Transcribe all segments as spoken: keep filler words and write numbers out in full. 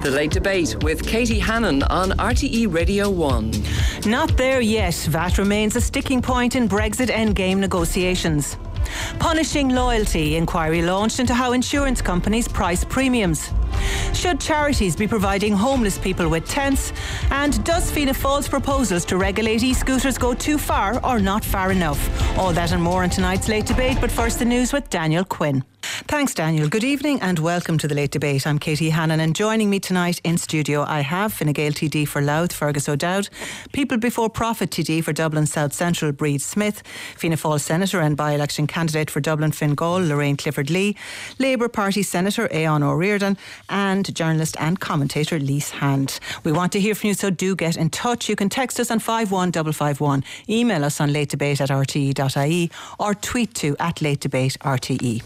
The Late Debate with Katie Hannon on R T E Radio one. Not there yet. V A T remains a sticking point in Brexit endgame negotiations. Punishing loyalty. Inquiry launched into how insurance companies price premiums. Should charities be providing homeless people with tents? And does Fianna Fáil's proposals to regulate e-scooters go too far or not far enough? All that and more in tonight's Late Debate, but first the news with Daniel Quinn. Thanks, Daniel. Good evening and welcome to the Late Debate. I'm Katie Hannon, and joining me tonight in studio I have Fine Gael T D for Louth, Fergus O'Dowd, People Before Profit T D for Dublin South Central, Breed Smith, Fianna Fáil Senator and by-election candidate for Dublin Fingal, Lorraine Clifford-Lee, Labour Party Senator Aodhán Ó Ríordáin, and journalist and commentator Lise Hand. We want to hear from you, so do get in touch. You can text us on five one five five one, email us on latedebate at r t e dot i e or tweet to at latedebate R T E.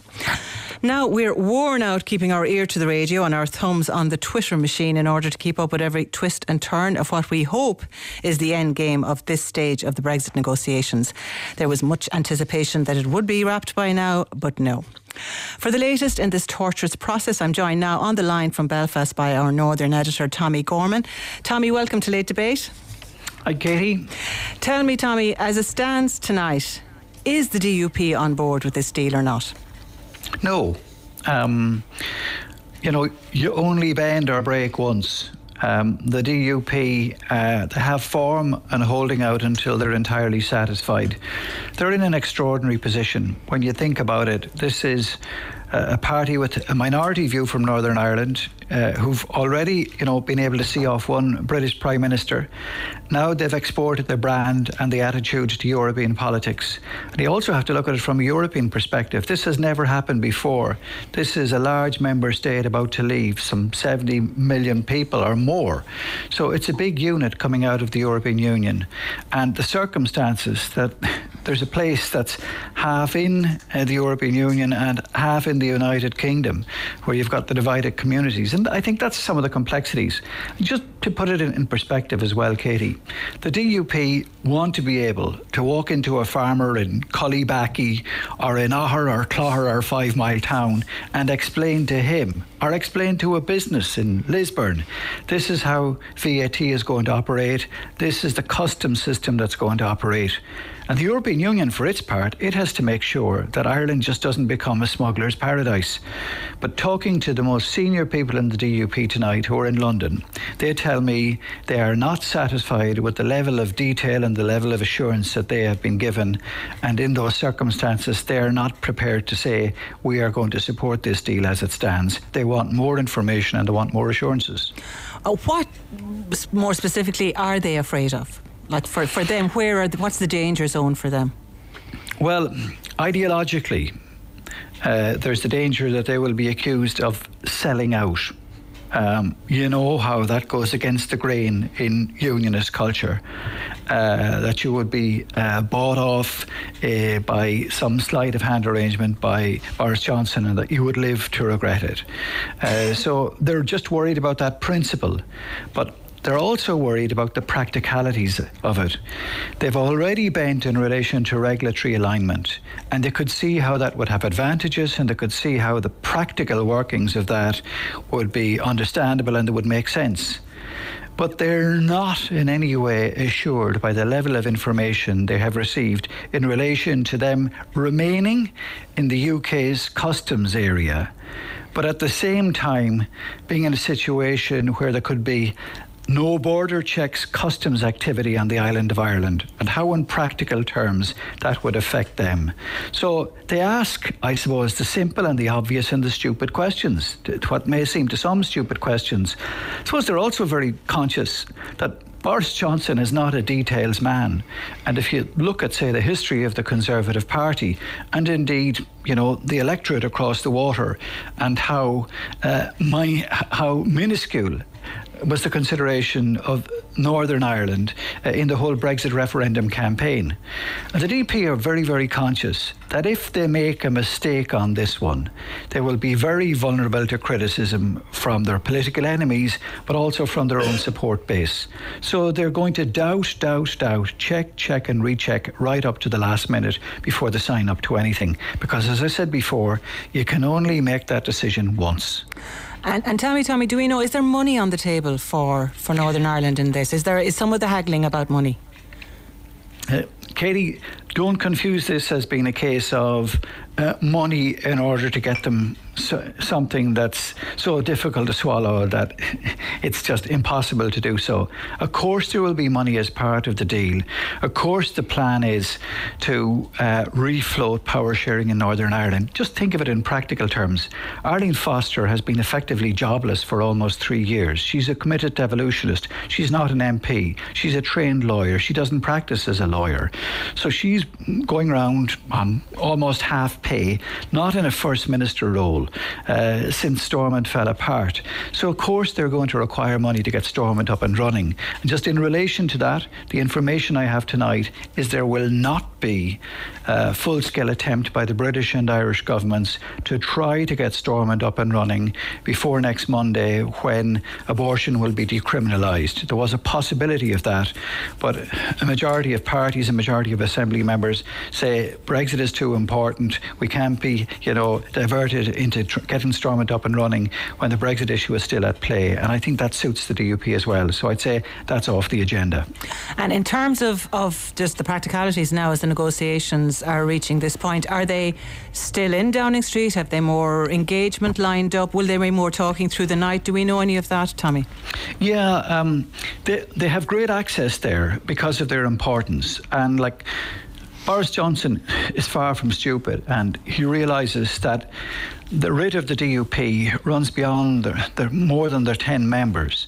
Now, we're worn out keeping our ear to the radio and our thumbs on the Twitter machine in order to keep up with every twist and turn of what we hope is the end game of this stage of the Brexit negotiations. There was much anticipation that it would be wrapped by now, but no. For the latest in this torturous process, I'm joined now on the line from Belfast by our Northern editor, Tommy Gorman. Tommy, welcome to Late Debate. Hi, Katie. Tell me, Tommy, as it stands tonight, is the D U P on board with this deal or not? No. Um, you know, you only bend or break once. Um, the D U P, uh, they have form and holding out until they're entirely satisfied. They're in an extraordinary position. When you think about it, this is a party with a minority view from Northern Ireland, uh, who've already, you know, been able to see off one British Prime Minister. Now they've exported their brand and the attitude to European politics. And you also have to look at it from a European perspective. This has never happened before. This is a large member state about to leave, some seventy million people or more. So it's a big unit coming out of the European Union. And the circumstances that there's a place that's half in uh, the European Union and half in the United Kingdom, where you've got the divided communities. And I think that's some of the complexities. Just to put it in, in perspective as well, Katie, the D U P want to be able to walk into a farmer in Cullybackey or in Oher or Clogher or Five Mile Town and explain to him, or explain to a business in Lisburn, this is how V A T is going to operate, this is the customs system that's going to operate. And the European Union, for its part, it has to make sure that Ireland just doesn't become a smuggler's paradise. But talking to the most senior people in the D U P tonight who are in London, they tell me they are not satisfied with the level of detail and the level of assurance that they have been given. And in those circumstances, they are not prepared to say, we are going to support this deal as it stands. They want more information and they want more assurances. Uh, what more specifically are they afraid of? Like for, for them, where are the, what's the danger zone for them? Well, ideologically, uh, there's the danger that they will be accused of selling out. Um, you know how that goes against the grain in unionist culture, uh, that you would be uh, bought off uh, by some sleight of hand arrangement by Boris Johnson and that you would live to regret it. Uh, so they're just worried about that principle. But they're also worried about the practicalities of it. They've already bent in relation to regulatory alignment, and they could see how that would have advantages, and they could see how the practical workings of that would be understandable and they would make sense. But they're not in any way assured by the level of information they have received in relation to them remaining in the U K's customs area, but at the same time being in a situation where there could be no border checks customs activity on the island of Ireland, and how in practical terms that would affect them. So they ask, I suppose, the simple and the obvious and the stupid questions, what may seem to some stupid questions. I suppose they're also very conscious that Boris Johnson is not a details man. And if you look at, say, the history of the Conservative Party, and indeed, you know, the electorate across the water, and how uh, my, how minuscule was the consideration of Northern Ireland uh, in the whole Brexit referendum campaign. And the D P are very, very conscious that if they make a mistake on this one, they will be very vulnerable to criticism from their political enemies, but also from their own support base. So they're going to doubt, doubt, doubt, check, check and recheck right up to the last minute before they sign up to anything. Because as I said before, you can only make that decision once. And, and tell me, Tommy, do we know, is there money on the table for, for Northern Ireland in this? Is there is some of the haggling about money? Uh, Katie, don't confuse this as being a case of uh, money in order to get them so, something that's so difficult to swallow that it's just impossible to do so. Of course there will be money as part of the deal. Of course the plan is to uh, refloat power sharing in Northern Ireland. Just think of it in practical terms. Arlene Foster has been effectively jobless for almost three years. She's a committed devolutionist. She's not an M P. She's a trained lawyer. She doesn't practice as a lawyer. So she's going around on almost half pay, not in a First Minister role, uh, since Stormont fell apart. So of course they're going to require money to get Stormont up and running. And just in relation to that, the information I have tonight is there will not be a full-scale attempt by the British and Irish governments to try to get Stormont up and running before next Monday, when abortion will be decriminalised. There was a possibility of that, but a majority of parties, a majority of Assembly members say Brexit is too important. We can't be, you know, diverted into tr- getting Stormont up and running when the Brexit issue is still at play. And I think that suits the D U P as well. So I'd say that's off the agenda. And in terms of, of just the practicalities now as the negotiations are reaching this point, are they still in Downing Street? Have they more engagement lined up? Will there be more talking through the night? Do we know any of that, Tommy? Yeah, um, they, they have great access there because of their importance. And like, Boris Johnson is far from stupid, and he realises that the writ of the D U P runs beyond their, their, more than their ten members.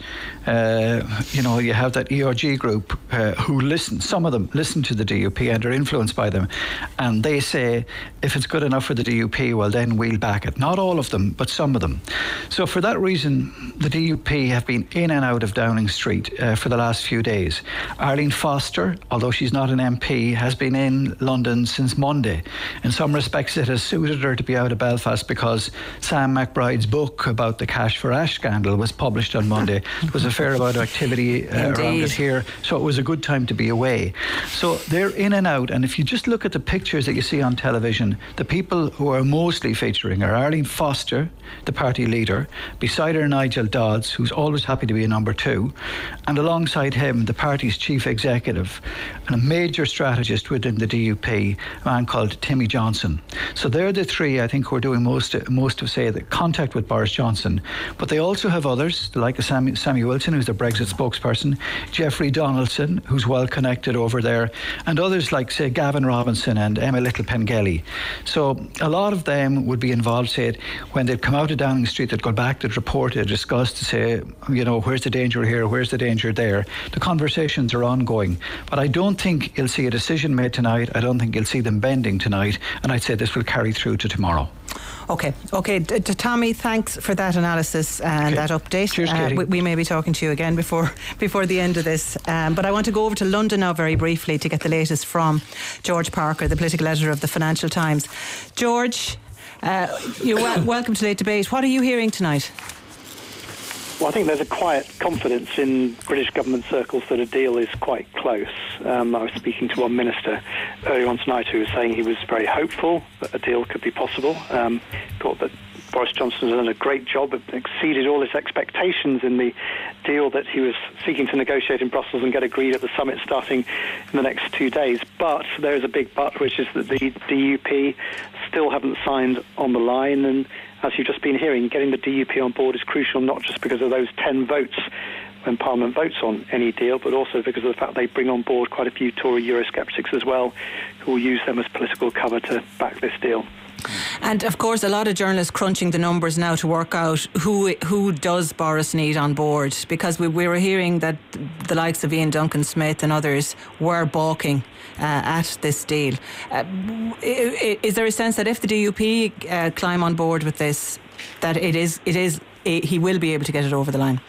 Uh, you know, you have that E R G group uh, who listen, some of them listen to the D U P and are influenced by them. And they say, if it's good enough for the D U P, well, then we'll back it. Not all of them, but some of them. So for that reason, the D U P have been in and out of Downing Street uh, for the last few days. Arlene Foster, although she's not an M P, has been in London since Monday. In some respects, it has suited her to be out of Belfast because Sam McBride's book about the Cash for Ash scandal was published on Monday. There was a fair amount of activity uh, around it here, so it was a good time to be away. So they're in and out, and if you just look at the pictures that you see on television, the people who are mostly featuring are Arlene Foster, the party leader, beside her Nigel Dodds, who's always happy to be a number two, and alongside him the party's chief executive and a major strategist within the D U P, a man called Timmy Johnson. So they're the three, I think, who are doing most most of, say, the contact with Boris Johnson. But they also have others, like Sammy, Sammy Wilson, who's the Brexit spokesperson, Jeffrey Donaldson, who's well connected over there, and others like, say, Gavin Robinson and Emma Little-Pengelly. So a lot of them would be involved, say, when they'd come out of Downing Street, they'd go back, they'd report, they'd discuss to say, you know, where's the danger here, where's the danger there. The conversations are ongoing. But I don't think you'll see a decision made tonight. I don't think you'll see them bending tonight. And I'd say this will carry through to tomorrow. Okay, okay. D- D- Tommy, thanks for that analysis and okay. that update. Cheers, Katie. Uh, we, we may be talking to you again before before the end of this. Um, but I want to go over to London now very briefly to get the latest from George Parker, the political editor of the Financial Times. George, uh, you're wel- welcome to Late Debate. What are you hearing tonight? Well, I think there's a quiet confidence in British government circles that a deal is quite close. Um, I was speaking to one minister earlier on tonight who was saying he was very hopeful that a deal could be possible. Um, thought that Boris Johnson has done a great job, exceeded all his expectations in the deal that he was seeking to negotiate in Brussels and get agreed at the summit starting in the next two days. But there is a big but, which is that the D U P still haven't signed on the line, and as you've just been hearing, getting the D U P on board is crucial, not just because of those ten votes when Parliament votes on any deal, but also because of the fact they bring on board quite a few Tory Eurosceptics as well, who will use them as political cover to back this deal. And of course, a lot of journalists crunching the numbers now to work out who who does Boris need on board, because we, we were hearing that the likes of Ian Duncan Smith and others were balking uh, at this deal. Uh, is there a sense that if the D U P uh, climb on board with this, that it is it is it, he will be able to get it over the line?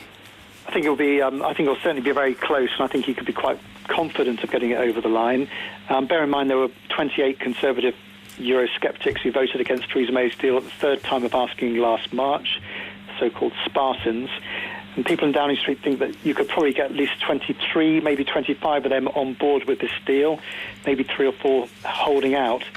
I think it'll be. Um, I think it'll certainly be very close, and I think he could be quite confident of getting it over the line. Um, bear in mind there were twenty-eight Conservative Eurosceptics who voted against Theresa May's deal at the third time of asking last March, so-called Spartans. And people in Downing Street think that you could probably get at least twenty-three, maybe twenty-five of them on board with this deal, maybe three or four holding out.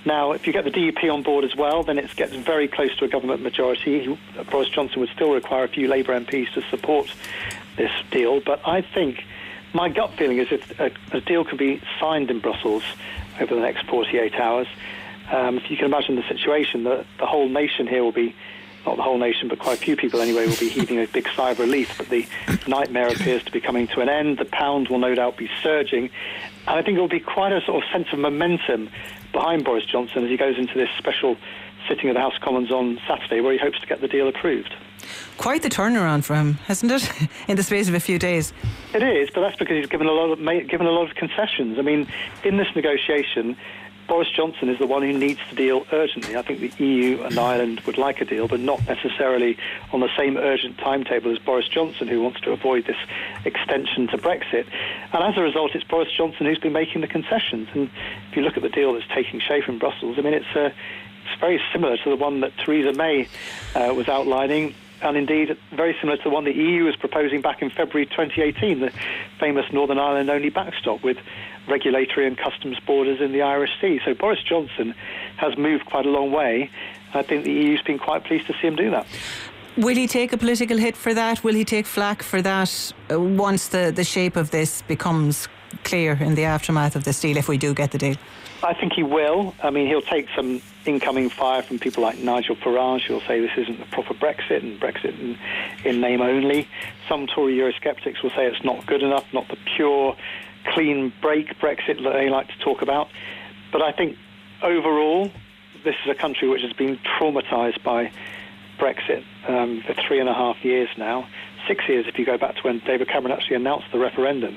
Now, if you get the D U P on board as well, then it gets very close to a government majority. Boris Johnson would still require a few Labour M Ps to support this deal. But I think my gut feeling is if a, a deal can be signed in Brussels over the next forty-eight hours, um, if you can imagine the situation, that the whole nation here will be, not the whole nation, but quite a few people anyway, will be heaving a big sigh of relief. But the nightmare appears to be coming to an end. The pound will no doubt be surging. And I think it will be quite a sort of sense of momentum behind Boris Johnson as he goes into this special sitting of the House of Commons on Saturday, where he hopes to get the deal approved. Quite the turnaround for him, hasn't it? In the space of a few days. It is, but that's because he's given a lot of given a lot of concessions. I mean, in this negotiation, Boris Johnson is the one who needs to deal urgently. I think the E U and Ireland would like a deal, but not necessarily on the same urgent timetable as Boris Johnson, who wants to avoid this extension to Brexit. And as a result, it's Boris Johnson who's been making the concessions. And if you look at the deal that's taking shape in Brussels, I mean, it's a It's very similar to the one that Theresa May uh, was outlining, and indeed very similar to the one the E U was proposing back in February twenty eighteen, the famous Northern Ireland-only backstop with regulatory and customs borders in the Irish Sea. So Boris Johnson has moved quite a long way. I think the E U's been quite pleased to see him do that. Will he take a political hit for that? Will he take flack for that uh, once the, the shape of this becomes clear in the aftermath of this deal, if we do get the deal? I think he will. I mean, he'll take some incoming fire from people like Nigel Farage, who'll say this isn't a proper Brexit and Brexit in, in name only. Some Tory Eurosceptics will say it's not good enough, not the pure, clean break Brexit that they like to talk about. But I think overall, this is a country which has been traumatised by Brexit um, for three and a half years now. Six years if you go back to when David Cameron actually announced the referendum.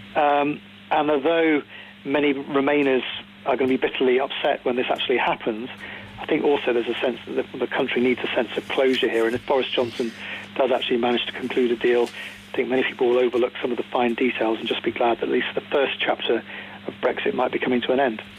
Um, and although many Remainers are going to be bitterly upset when this actually happens, I think also there's a sense that the, the country needs a sense of closure here. And if Boris Johnson does actually manage to conclude a deal, I think many people will overlook some of the fine details and just be glad that at least the first chapter of Brexit might be coming to an end.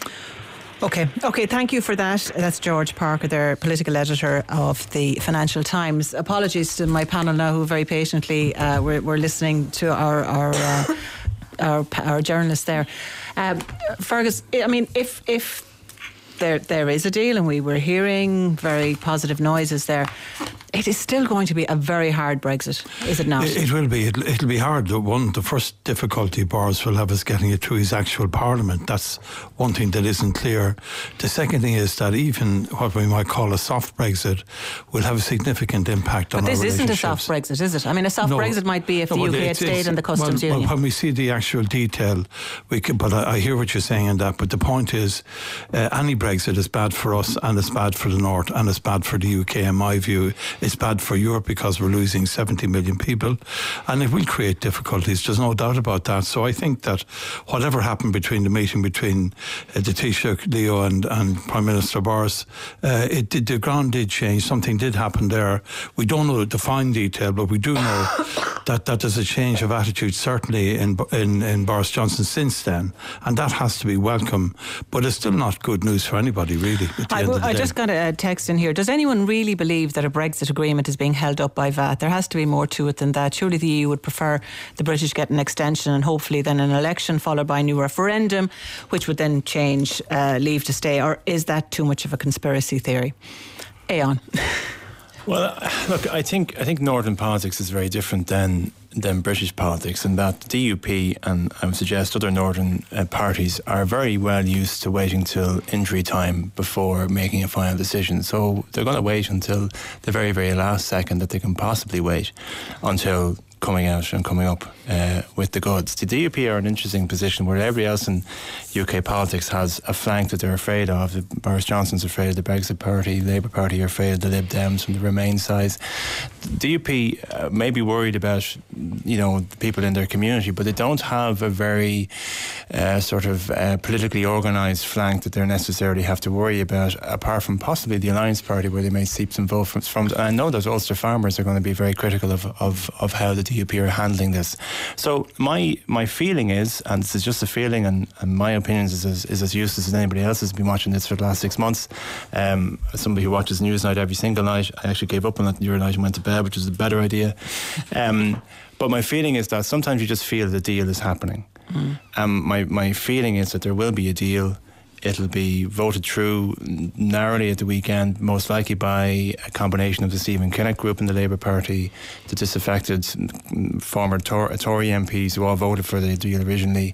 OK, OK, thank you for that. That's George Parker, their political editor of the Financial Times. Apologies to my panel now who very patiently uh, were, were listening to our our, uh, our our journalist there. Um, Fergus, I mean, if if there there is a deal, and we were hearing very positive noises there, it is still going to be a very hard Brexit, is it not? It, it will be. It'll, it'll be hard. The one, the first difficulty Boris will have is getting it through his actual parliament. That's one thing that isn't clear. The second thing is that even what we might call a soft Brexit will have a significant impact on our relationships. But this isn't a soft Brexit, is it? I mean, a soft no, Brexit might be if no, the U K had it's, stayed it's, in the customs well, union. Well, when we see the actual detail, we can, but I, I hear what you're saying in that. But the point is, uh, any Brexit is bad for us, and it's bad for the North, and it's bad for the U K. In my view, it's bad for Europe, because we're losing seventy million people, and it will create difficulties. There's no doubt about that. So I think that whatever happened between the meeting between uh, the Taoiseach Leo and, and Prime Minister Boris, uh, it did, the ground did change. Something did happen there. We don't know the fine detail, but we do know that, that there's a change of attitude certainly in, in in Boris Johnson since then, and that has to be welcome. But it's still not good news for anybody, really. At the I, end of the I day. just got a text in here. Does anyone really believe that a Brexit agreement is being held up by V A T? There has to be more to it than that. Surely the E U would prefer the British get an extension and hopefully then an election followed by a new referendum, which would then change uh, leave to stay. Or is that too much of a conspiracy theory? Aon. Well, look, I think I think Northern politics is very different than than British politics, in that the D U P and I would suggest other Northern uh, parties are very well used to waiting till injury time before making a final decision. So they're going to wait until the very, very last second that they can possibly wait until coming out and coming up uh, with the goods. The D U P are in an interesting position where everybody else in U K politics has a flank that they're afraid of. Boris Johnson's afraid of the Brexit Party, the Labour Party are afraid of the Lib Dems from the Remain side. The D U P uh, may be worried about, you know, the people in their community, but they don't have a very uh, sort of uh, politically organised flank that they necessarily have to worry about, apart from possibly the Alliance Party, where they may seep some votes from. from and I know that Ulster farmers are going to be very critical of, of, of how the D U P are handling this. So my my feeling is, and this is just a feeling, and, and my opinion is as, is as useless as anybody else has been watching this for the last six months. Um, as somebody who watches Newsnight every single night, I actually gave up on that Newsnight and went to bed, which is a better idea. Um, but my feeling is that sometimes you just feel the deal is happening. Mm. Um, my, my feeling is that there will be a deal It'll be voted through narrowly at the weekend, most likely by a combination of the Stephen Kinnock group in the Labour Party, the disaffected former Tor- Tory M Ps who all voted for the deal originally.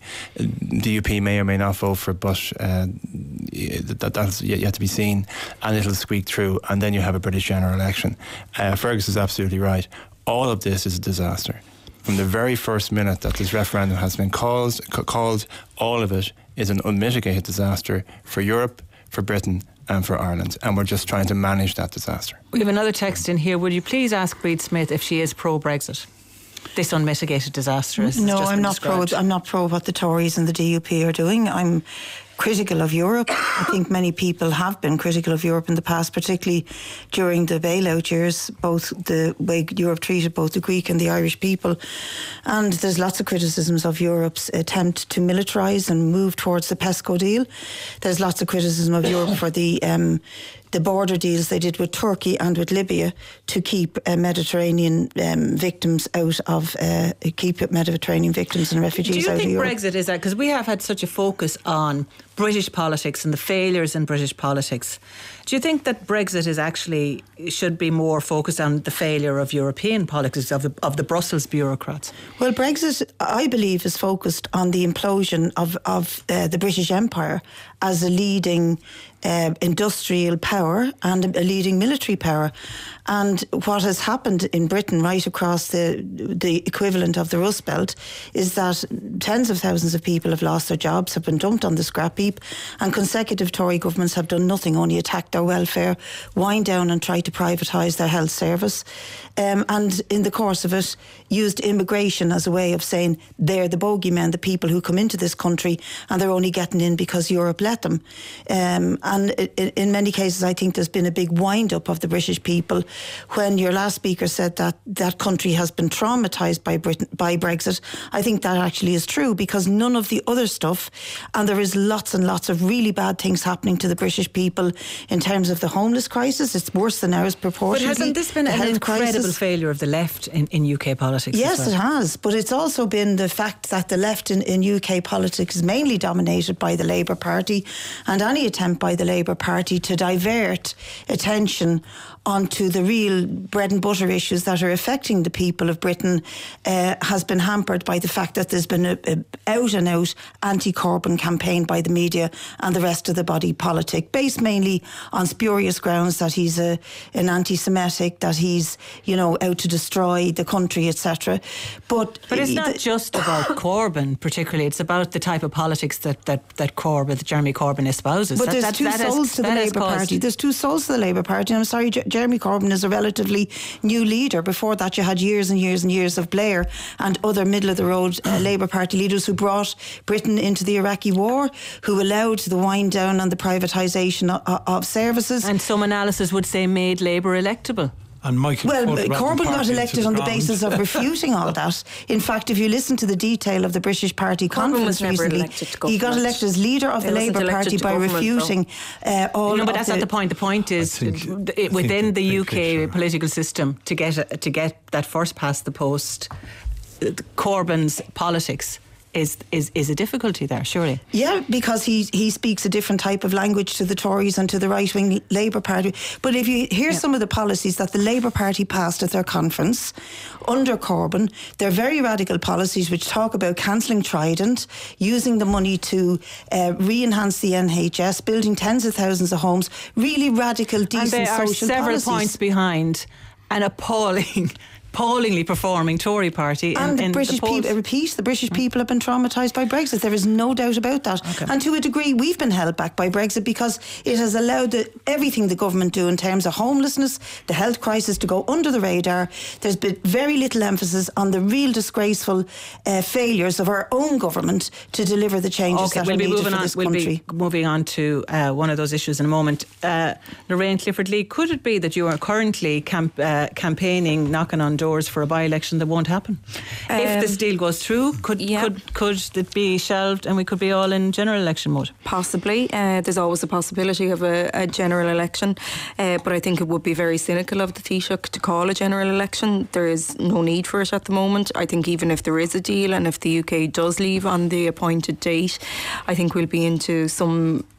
D U P may or may not vote for it, but uh, that, that's yet to be seen, and it'll squeak through, and then you have a British general election. Uh, Fergus is absolutely right. All of this is a disaster. From the very first minute that this referendum has been called, called, all of it is an unmitigated disaster for Europe, for Britain and for Ireland, and we're just trying to manage that disaster. We have another text in here. Would you please ask Breed Smith if she is pro-Brexit? This unmitigated disaster is No, just I'm not described. pro. I'm not pro what the Tories and the D U P are doing. I'm critical of Europe. I think many people have been critical of Europe in the past, particularly during the bailout years, both the way Europe treated both the Greek and the Irish people. And there's lots of criticisms of Europe's attempt to militarise and move towards the PESCO deal. There's lots of criticism of Europe for the um, the border deals they did with Turkey and with Libya to keep uh, Mediterranean um, victims out of, uh, keep Mediterranean victims and refugees Do you out think of Europe. Brexit is that, because we have had such a focus on British politics and the failures in British politics. Do you think that Brexit is actually, should be more focused on the failure of European politics, of the, of the Brussels bureaucrats? Well, Brexit, I believe, is focused on the implosion of, of uh, the British Empire as a leading uh, industrial power and a leading military power. And what has happened in Britain right across the the equivalent of the Rust Belt is that tens of thousands of people have lost their jobs, have been dumped on the scrap heap, and consecutive Tory governments have done nothing, only attacked their welfare, wind down and try to privatise their health service. Um, and in the course of it, used immigration as a way of saying they're the bogeymen, the people who come into this country, and they're only getting in because Europe let them. Um, and in, in many cases, I think there's been a big wind-up of the British people when your last speaker said that that country has been traumatised by Britain, by Brexit. I think that actually is true, because none of the other stuff, and there is lots and lots of really bad things happening to the British people in terms of the homeless crisis. It's worse than ours proportionately. But hasn't this been the an health incredible crisis. failure of the left in, in U K politics? Yes, as well? it has. But it's also been the fact that the left in, in U K politics is mainly dominated by the Labour Party, and any attempt by the Labour Party to divert attention onto the real bread and butter issues that are affecting the people of Britain uh, has been hampered by the fact that there's been a, a out and out anti-Corbyn campaign by the media and the rest of the body politic, based mainly on spurious grounds that he's a, an anti-Semitic, that he's, you know, out to destroy the country, et cetera. But But it's not the, just about Corbyn particularly, it's about the type of politics that, that, that Corbyn, that Jeremy Corbyn espouses. But that, there's that, two that has, souls to the Labour Party. There's two souls to the Labour Party. And I'm sorry, J- Jeremy Corbyn is a relatively new leader. Before that, you had years and years and years of Blair and other middle-of-the-road uh, Labour Party leaders who brought Britain into the Iraqi war, who allowed the wind down and the privatisation of, of services. And some analysis would say made Labour electable. And Michael Well, Ford Corbyn got party elected into on the ground. basis of refuting all that. In fact, if you listen to the detail of the British Party Corbyn conference was never recently, elected to he got government. elected as leader of He the wasn't Labour elected Party to by government, refuting uh, all No, but of that's the, not the point. The point is I think- uh, I think within the the big U K picture- political system to get a, to get that first past the post, uh, Corbyn's politics is is is a difficulty there, surely. Yeah, because he he speaks a different type of language to the Tories and to the right-wing Labour Party. But if you hear Yeah. some of the policies that the Labour Party passed at their conference under Corbyn, they're very radical policies which talk about cancelling Trident, using the money to uh, re-enhance the N H S, building tens of thousands of homes, really radical, decent And they are social several policies. points behind an appalling, appallingly performing Tory party. And in, the in British the polls. people, I repeat, the British people have been traumatised by Brexit. There is no doubt about that. Okay. And to a degree, we've been held back by Brexit because it has allowed the, everything the government do in terms of homelessness, the health crisis, to go under the radar. There's been very little emphasis on the real disgraceful uh, failures of our own government to deliver the changes Okay, that we'll are be needed moving for on. this We'll country. be moving on to uh, one of those issues in a moment. Uh, Lorraine Clifford Lee, could it be that you are currently camp, uh, campaigning, knocking on doors for a by-election that won't happen? Um, if this deal goes through, could yeah. could could it be shelved and we could be all in general election mode? Possibly. Uh, there's always a possibility of a, a general election, uh, but I think it would be very cynical of the Taoiseach to call a general election. There is no need for it at the moment. I think even if there is a deal and if the U K does leave on the appointed date, I think we'll be into some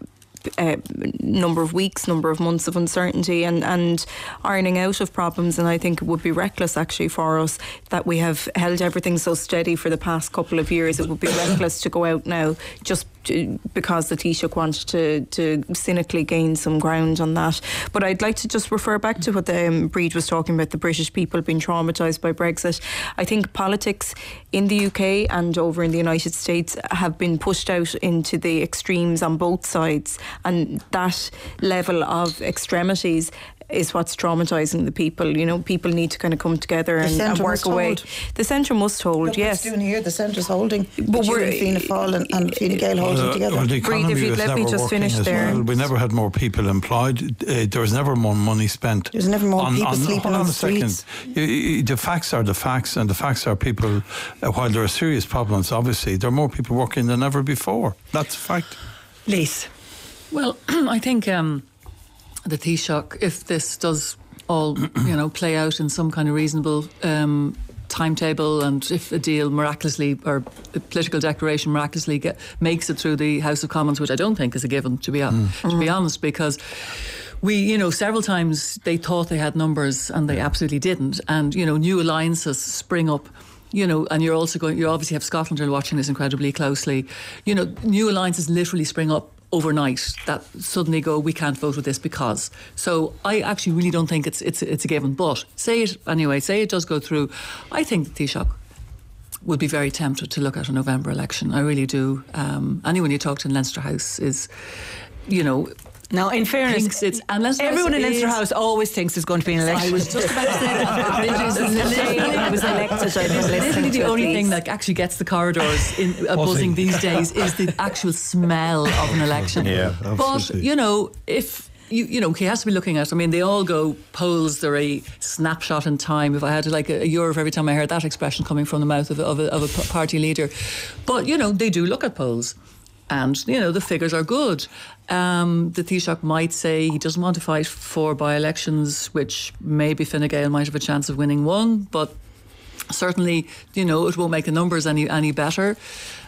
uh, number of weeks, number of months of uncertainty and, and ironing out of problems. And I think it would be reckless actually for us that we have held everything so steady for the past couple of years. It would be reckless to go out now just because the Taoiseach wants to, to cynically gain some ground on that. But I'd like to just refer back to what the, um, Breed was talking about, the British people being traumatised by Brexit. I think politics in the U K and over in the United States have been pushed out into the extremes on both sides, and that level of extremities is what's traumatising the people. You know, people need to kind of come together and, and work away. Hold. The centre must hold. Look, yes. What's doing here? The centre's holding. But we're Fianna Fáil and, and Fine Gael holding uh, together. Well, the Breathe, if you'd let me just finish there. Well. We never had more people employed. Uh, there was never more money spent. There's never more on, people on, sleeping on on a the streets. Second. You, you, the facts are the facts, and the facts are people. Uh, while there are serious problems, obviously there are more people working than ever before. That's a fact. Lise. Well, I think um, the Taoiseach, if this does all, you know, play out in some kind of reasonable um, timetable, and if a deal miraculously, or a political declaration miraculously get, makes it through the House of Commons, which I don't think is a given, to be, mm. to be honest, because we, you know, several times they thought they had numbers and they absolutely didn't, and, you know, new alliances spring up. You know, and you're also going, you obviously have Scotland are watching this incredibly closely. You know, new alliances literally spring up overnight that suddenly go, we can't vote with this because. So I actually really don't think it's it's it's a given. But say it anyway, say it does go through. I think the Taoiseach would be very tempted to look at a November election. I really do. Um, anyone you talk to in Leinster House is, you know. Now, in fairness, it's, everyone in Leinster House always thinks there's going to be an election. I was just about to say that. I was elected. I was literally the only thing that actually gets the corridors in, uh, buzzing these days is the actual smell of an election. Yeah, but you know, if you you know, he has to be looking at. I mean, they all go polls. They're a snapshot in time. If I had like a, a euro for every time I heard that expression coming from the mouth of, of, a, of a party leader, but you know, they do look at polls. And, you know, the figures are good. Um, the Taoiseach might say he doesn't want to fight for by-elections, which maybe Fine Gael might have a chance of winning one, but certainly, you know, it won't make the numbers any any better.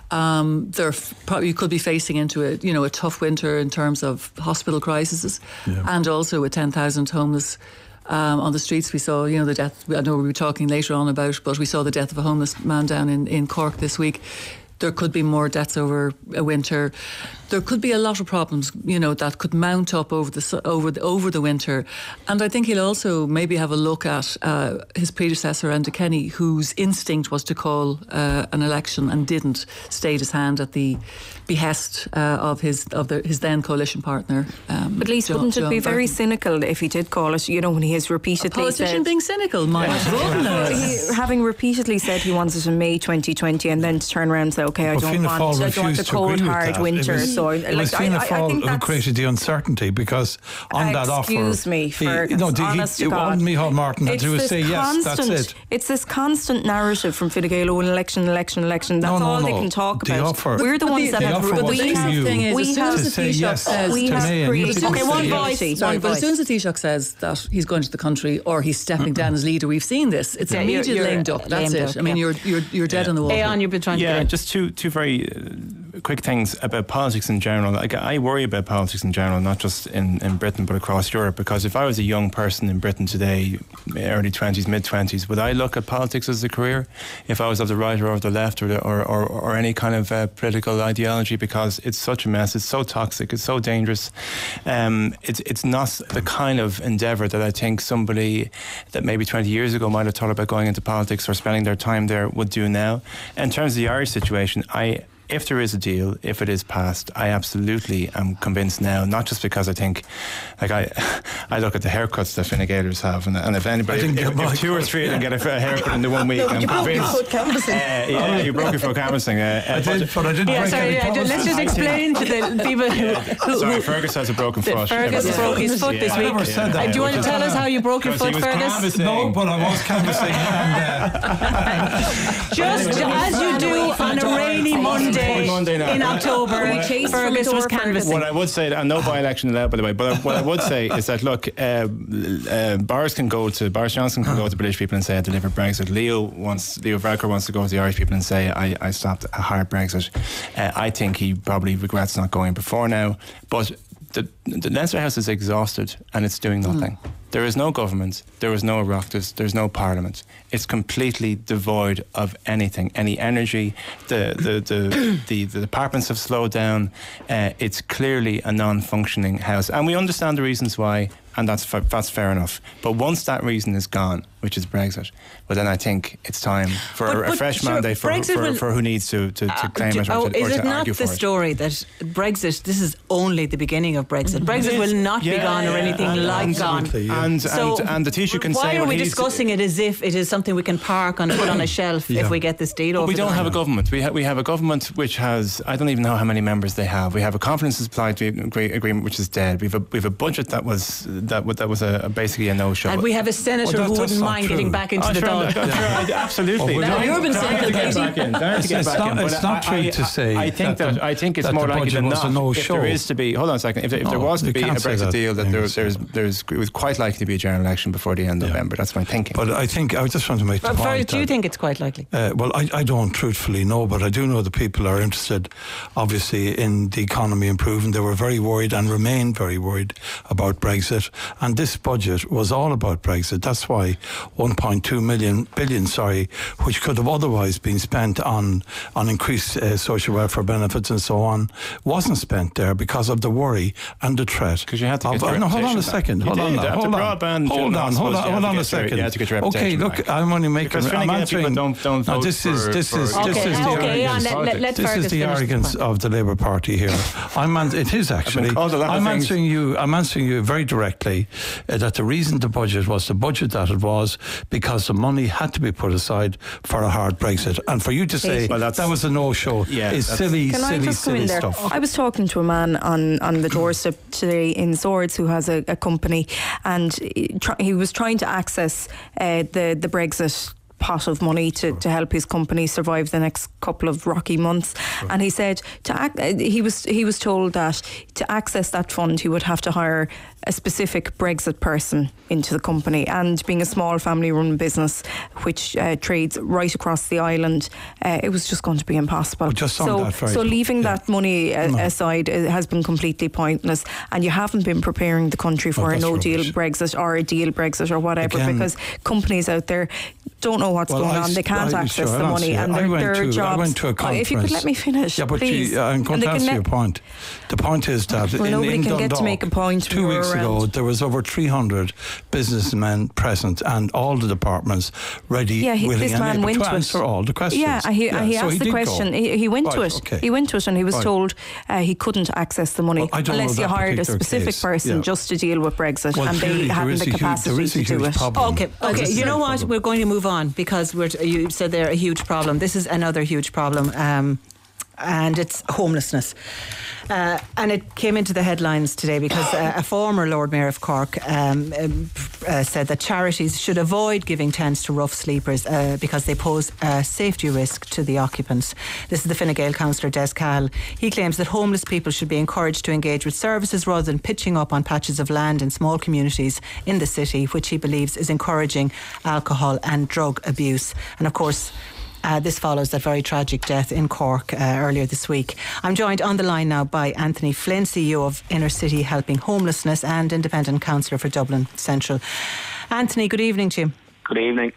Um, they're probably could be facing into a you know a tough winter in terms of hospital crises, yeah. and also with ten thousand homeless. Um, on the streets, we saw, you know, the death. I know we'll be talking later on about, but we saw the death of a homeless man down in, in Cork this week. There could be more deaths over a winter. There could be a lot of problems, you know, that could mount up over the over the, over the winter. And I think he'll also maybe have a look at uh, his predecessor, Enda Kenny, whose instinct was to call uh, an election and didn't, stayed his hand at the behest uh, of his of the, his then coalition partner. Um, but Lise, wouldn't it be very cynical if he did call it? You know, when he has repeatedly a politician said, being cynical, my goodness. He, having repeatedly said he wants it in May twenty twenty, and then to turn around and say, okay, I well, don't Fianna want, Fáil I don't want the cold hard winter. It was, so, it like, was Fianna I, I, Fáil I think who created the uncertainty, because on that offer, excuse me, for he, no, honest he, to he, God, Micheál Martin had to say yes, that's it. It's this constant narrative from Fine Gael, oh, election, election, election. That's no, no, all no. they can talk the about. Offer, We're the, the the ones that have. Offer We was have. to thing is, we as soon have as the say Taoiseach yes says, we to have me, created. okay, one yes. voice. Sorry, Sorry, but voice. as soon as the Taoiseach says that he's going to the country or he's stepping down as leader, we've seen this. It's Yeah, immediate you're- lame duck. That's lame it. duck, I mean, yeah. you're you're you're dead Yeah. on the wall. Aon, you've been trying to Yeah, get in. just two two very uh, quick things about politics in general. Like, I worry about politics in general, not just in, in Britain but across Europe, because if I was a young person in Britain today, early twenties, mid twenties, would I look at politics as a career if I was of the right or of the left, or the, or, or, or any kind of uh, political ideology? Because it's such a mess, it's so toxic, it's so dangerous. Um, it's it's not the kind of endeavour that I think somebody that maybe twenty years ago might have thought about going into politics or spending their time there would do now. In terms of the Irish situation, I if there is a deal, if it is passed, I absolutely am convinced now, not just because I think, like I I look at the haircuts that Fine Gaelers have, and, and if anybody, if, if, if two or three of them get a haircut in the one week, No, I'm you broke your convinced. foot canvassing. Uh, yeah, you broke your foot canvassing. Uh, uh, I did, but I didn't Yeah, break sorry, any yeah, promises. let's just explain to the people who, who, Sorry, who Fergus has a broken that foot. Fergus Yeah. broke his foot this Yeah. week. I never said that. Uh, do you want to tell us how you broke your Because he foot, was Fergus? canvassing. No, but I was canvassing. and, uh, Just as you do on a rainy Monday Monday night. in October, We chased from Fergus the was door, Fergus. canvassing. What I would say, and no by-election allowed, by the way, but what I would say is that, look, uh, uh, Boris can go to, Boris Johnson can go to British people and say, I delivered Brexit. Leo wants, Leo Varadkar wants to go to the Irish people and say, I, I stopped a hard Brexit. Uh, I think he probably regrets not going before now. But the, the Leinster House is exhausted and it's doing nothing. Mm. There is no government, there is no Oireachtas, there's no parliament. It's completely devoid of anything, any energy. The the the, the, the departments have slowed down. Uh, it's clearly a non-functioning house, and we understand the reasons why, and that's fa- that's fair enough. But once that reason is gone, which is Brexit, well then I think it's time for but, a, a but fresh sure, mandate for, for, will, for who needs to, to, to uh, claim do, it or oh, to, or is to it not argue the for story it. that Brexit, this is only the beginning of Brexit? Brexit It will not yeah, be gone yeah, or anything and, like and, gone. Yeah. And, so and, and the Taoiseach can why say... Why are we he's, discussing it as if it is something we can park and put on a shelf yeah. if we get this deal but over? We don't the have a government. We, ha- we have a government which has... I don't even know how many members they have. We have a confidence supply agreement which is dead. We have a, we have a budget that was that, that was a, a basically a no-show. And we have a senator well, who wouldn't mind true. getting back into oh, the sure, Dáil. Yeah. Sure, absolutely. Well, now, Urban cycle, It's, it's not, it's not true I, to say. I think that, that I think it's more likely than not. No if show. there is to be, hold on a second. If, if no, there was to be a Brexit that deal, that there, there's there's it was quite likely to be a general election before the end of yeah. November. That's my thinking. But I think I just want to make the but point. Do you think it's quite likely? Uh, well, I, I don't truthfully know, but I do know the people are interested, obviously, in the economy improving. They were very worried and remain very worried about Brexit, and this budget was all about Brexit. That's why one point two million billion, sorry, which could have otherwise been spent on on increased uh, social welfare benefits and so on, wasn't spent there because of the worry and the threat. Because you had to get of, your no, hold on a back. second. Hold you on, did. hold on, broadband, hold on, hold on, hold on a second. You had to get your okay, look, back. I'm only making. I'm answering. Don't, don't no, this is this is okay, this is the okay, arrogance. yeah, let, let this is the arrogance of the Labour Party here. I'm an, it is actually. I'm answering you. I'm answering you very directly uh, that the reason the budget was the budget that it was because the money had to be put aside for a hard Brexit, and for you to say well, that was a no-show yeah, is silly, Can silly, I just silly come in there? stuff. I was talking to a man on, on the doorstep today in Swords who has a, a company, and he, try, he was trying to access uh, the the Brexit pot of money to, to help his company survive the next couple of rocky months. Sure. And he said to act, he was he was told that to access that fund he would have to hire a specific Brexit person into the company, and being a small family run business which uh, trades right across the island, uh, it was just going to be impossible. Just so that so leaving yeah. that money uh, no. aside uh, has been completely pointless, and you haven't been preparing the country for oh, a no rubbish. deal Brexit or a deal Brexit or whatever. Again, because companies out there don't know what's well, going I, on. They can't I, access sure, the money, and their, their to, jobs. I went to a conference. Oh, if you could let me finish, yeah, but please. You, I'm going to answer your point. The point is that well, in, nobody in can Dundalk, get to make a point. Two weeks around. ago, there was over three hundred businessmen present, and all the departments ready, yeah, he, willing, this and man able went to to answer it. all the questions. Yeah, he, yeah, he so asked he the question. He, he went right, to it. Okay. He went to it, and he was right. told uh, he couldn't access the money well, unless you hired a specific case. person yeah. just to deal with Brexit, well, and they hadn't the capacity huge, to do it. Problem. Okay, okay. You know what? Problem. We're going to move on because we're. You said they're a huge problem. This is another huge problem. Um, and it's homelessness. Uh, and it came into the headlines today because uh, a former Lord Mayor of Cork um, uh, said that charities should avoid giving tents to rough sleepers uh, because they pose a safety risk to the occupants. This is the Fine Gael councillor Des Cahill. He claims that homeless people should be encouraged to engage with services rather than pitching up on patches of land in small communities in the city, which he believes is encouraging alcohol and drug abuse. And of course, Uh, this follows that very tragic death in Cork uh, earlier this week. I'm joined on the line now by Anthony Flynn, C E O of Inner City Helping Homelessness and Independent Councillor for Dublin Central. Anthony, good evening to you. Good evening.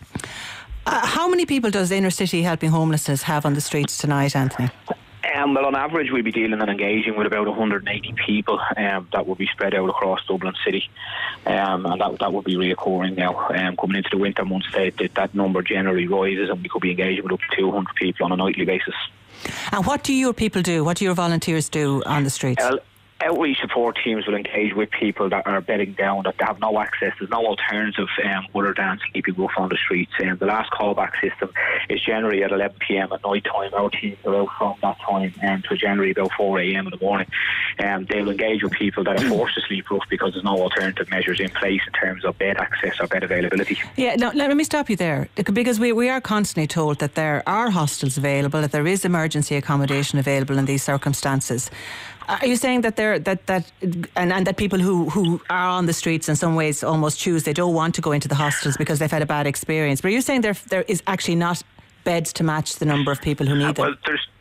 Uh, how many people does Inner City Helping Homelessness have on the streets tonight, Anthony? Um, well, on average, we'll be dealing and engaging with about one hundred eighty people um, that will be spread out across Dublin City. Um, and that that will be reoccurring now. Um, coming into the winter months, that, that, that number generally rises, and we could be engaging with up to two hundred people on a nightly basis. And what do your people do? What do your volunteers do on the streets? Uh, Outreach support teams will engage with people that are bedding down, that they have no access. There's no alternative um, other than sleeping rough on the streets. And um, the last callback system is generally at eleven p.m. at night time. Our teams are out from that time um, to generally about four a.m. in the morning. Um, they will engage with people that are forced to sleep rough because there's no alternative measures in place in terms of bed access or bed availability. Yeah, now let me stop you there, because we, we are constantly told that there are hostels available, that there is emergency accommodation available in these circumstances. Are you saying that there that that and, and that people who, who are on the streets in some ways almost choose they don't want to go into the hostels because they've had a bad experience? But are you saying there there is actually not beds to match the number of people who need them? Well, there's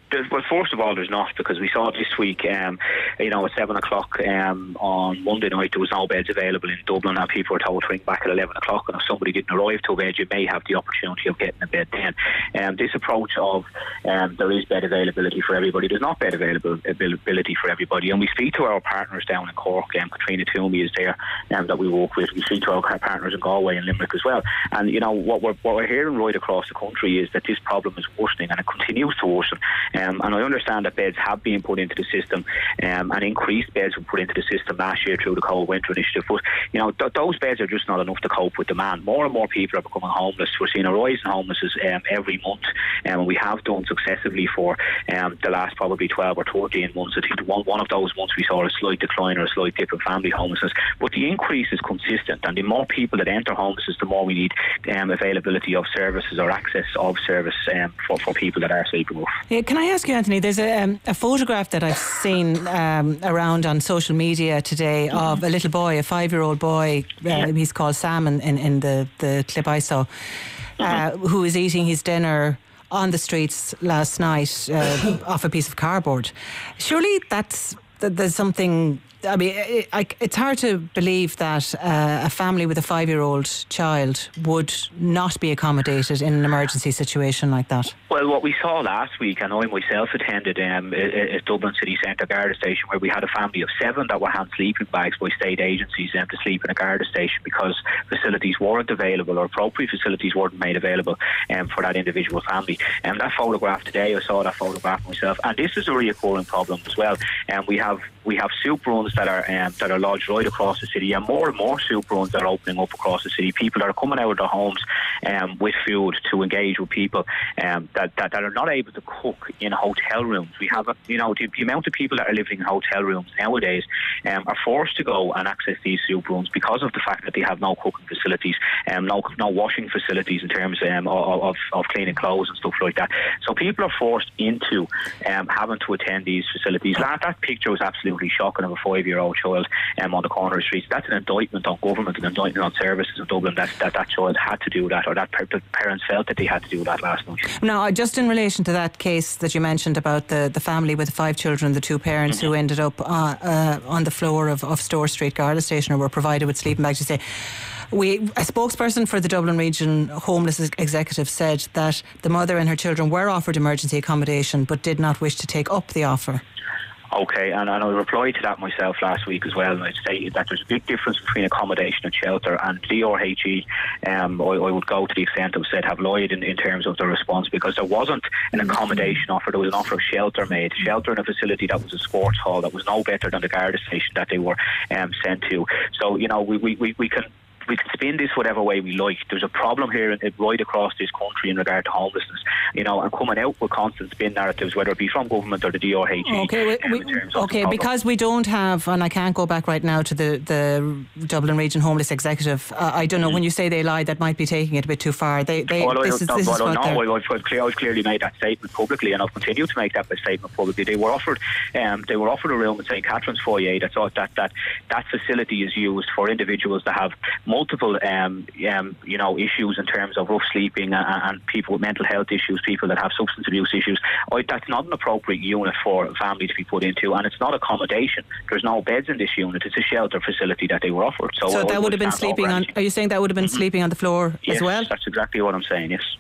There's, well, first of all, there's not, because we saw this week, um, you know, at seven o'clock um, on Monday night, there was no beds available in Dublin, and people were told to ring back at eleven o'clock, and if somebody didn't arrive to a bed, you may have the opportunity of getting a bed then. Um, this approach of um, there is bed availability for everybody, there's not bed availability for everybody, and we speak to our partners down in Cork. Um, Katrina Toomey is there um, that we work with. We speak to our partners in Galway and Limerick as well, and you know what we're, what we're hearing right across the country is that this problem is worsening, and it continues to worsen. Um, and I understand that beds have been put into the system, um, and increased beds were put into the system last year through the Cold Winter Initiative. But you know, th- those beds are just not enough to cope with demand. More and more people are becoming homeless. We're seeing a rise in homelessness um, every month, um, and we have done successively for um, the last probably twelve or thirteen months. I think one, one of those months we saw a slight decline or a slight dip in family homelessness. But the increase is consistent, and the more people that enter homelessness, the more we need um, availability of services or access of service um, for, for people that are sleeping rough. Yeah, can I ask you, Anthony, there's a, um, a photograph that I've seen um, around on social media today mm-hmm. of a little boy, a five-year-old boy, uh, yeah. he's called Sam in, in, in the, the clip I saw, mm-hmm. uh, who was eating his dinner on the streets last night uh, off a piece of cardboard. Surely that's, that there's something... I mean, it, it, it's hard to believe that uh, a family with a five-year-old child would not be accommodated in an emergency situation like that. Well, what we saw last week, and I myself attended um, at Dublin City Centre Garda Station, where we had a family of seven that were hand sleeping bags by state agencies um, to sleep in a Garda Station because facilities weren't available, or appropriate facilities weren't made available um, for that individual family. And um, that photograph today, I saw that photograph myself, and this is a reoccurring problem as well. And um, we have we have soup runs that are um, that are lodged right across the city, and more and more soup runs that are opening up across the city. People are coming out of their homes um, with food to engage with people um, that, that, that are not able to cook in hotel rooms. We have, a, you know, the, the amount of people that are living in hotel rooms nowadays um, are forced to go and access these soup rooms because of the fact that they have no cooking facilities, um, no no washing facilities in terms um, of, of, of cleaning clothes and stuff like that. So people are forced into um, having to attend these facilities. That, that picture was absolutely shocking of a five-year-old child um, on the corner of the streets. That's an indictment on government, an indictment on services in Dublin that that, that child had to do that, or that the parents felt that they had to do that last night. Now, just in relation to that case that you mentioned about the, the family with the five children, the two parents mm-hmm. who ended up uh, uh, on the floor of, of Store Street Garda Station, or were provided with sleeping bags, you say, We, a spokesperson for the Dublin Region Homeless Executive said that the mother and her children were offered emergency accommodation but did not wish to take up the offer. Okay, and, and I replied to that myself last week as well, and I stated that there's a big difference between accommodation and shelter, and D R H E, um, I, I would go to the extent of said have lied in, in terms of the response, because there wasn't an accommodation offer, there was an offer of shelter made, shelter in a facility that was a sports hall that was no better than the Garda Station that they were um, sent to. So, you know, we, we, we, we can... We can spin this whatever way we like. There's a problem here right across this country in regard to homelessness, you know, and coming out with constant spin narratives, whether it be from government or the D R H E. Okay, we, um, we, okay because we don't have, and I can't go back right now to the, the Dublin Region Homeless Executive. Uh, I don't know, mm. when you say they lied, that might be taking it a bit too far. They, they, well, this I, is, no, this well, is I what know, I've, I've, I've clearly made that statement publicly, and I've continued to make that statement publicly. They were offered, um, they were offered a room at Saint Catherine's Foyer. That's all, that that that facility is used for individuals that have multiple. Um, Um, you know, issues in terms of rough sleeping and, and people with mental health issues, people that have substance abuse issues. I, that's not an appropriate unit for a family to be put into, and it's not accommodation. There's no beds in this unit. It's a shelter facility that they were offered. So, so I, that would have been sleeping on. Are you saying that would have been mm-hmm. sleeping on the floor yes, as well? That's exactly what I'm saying. Yes.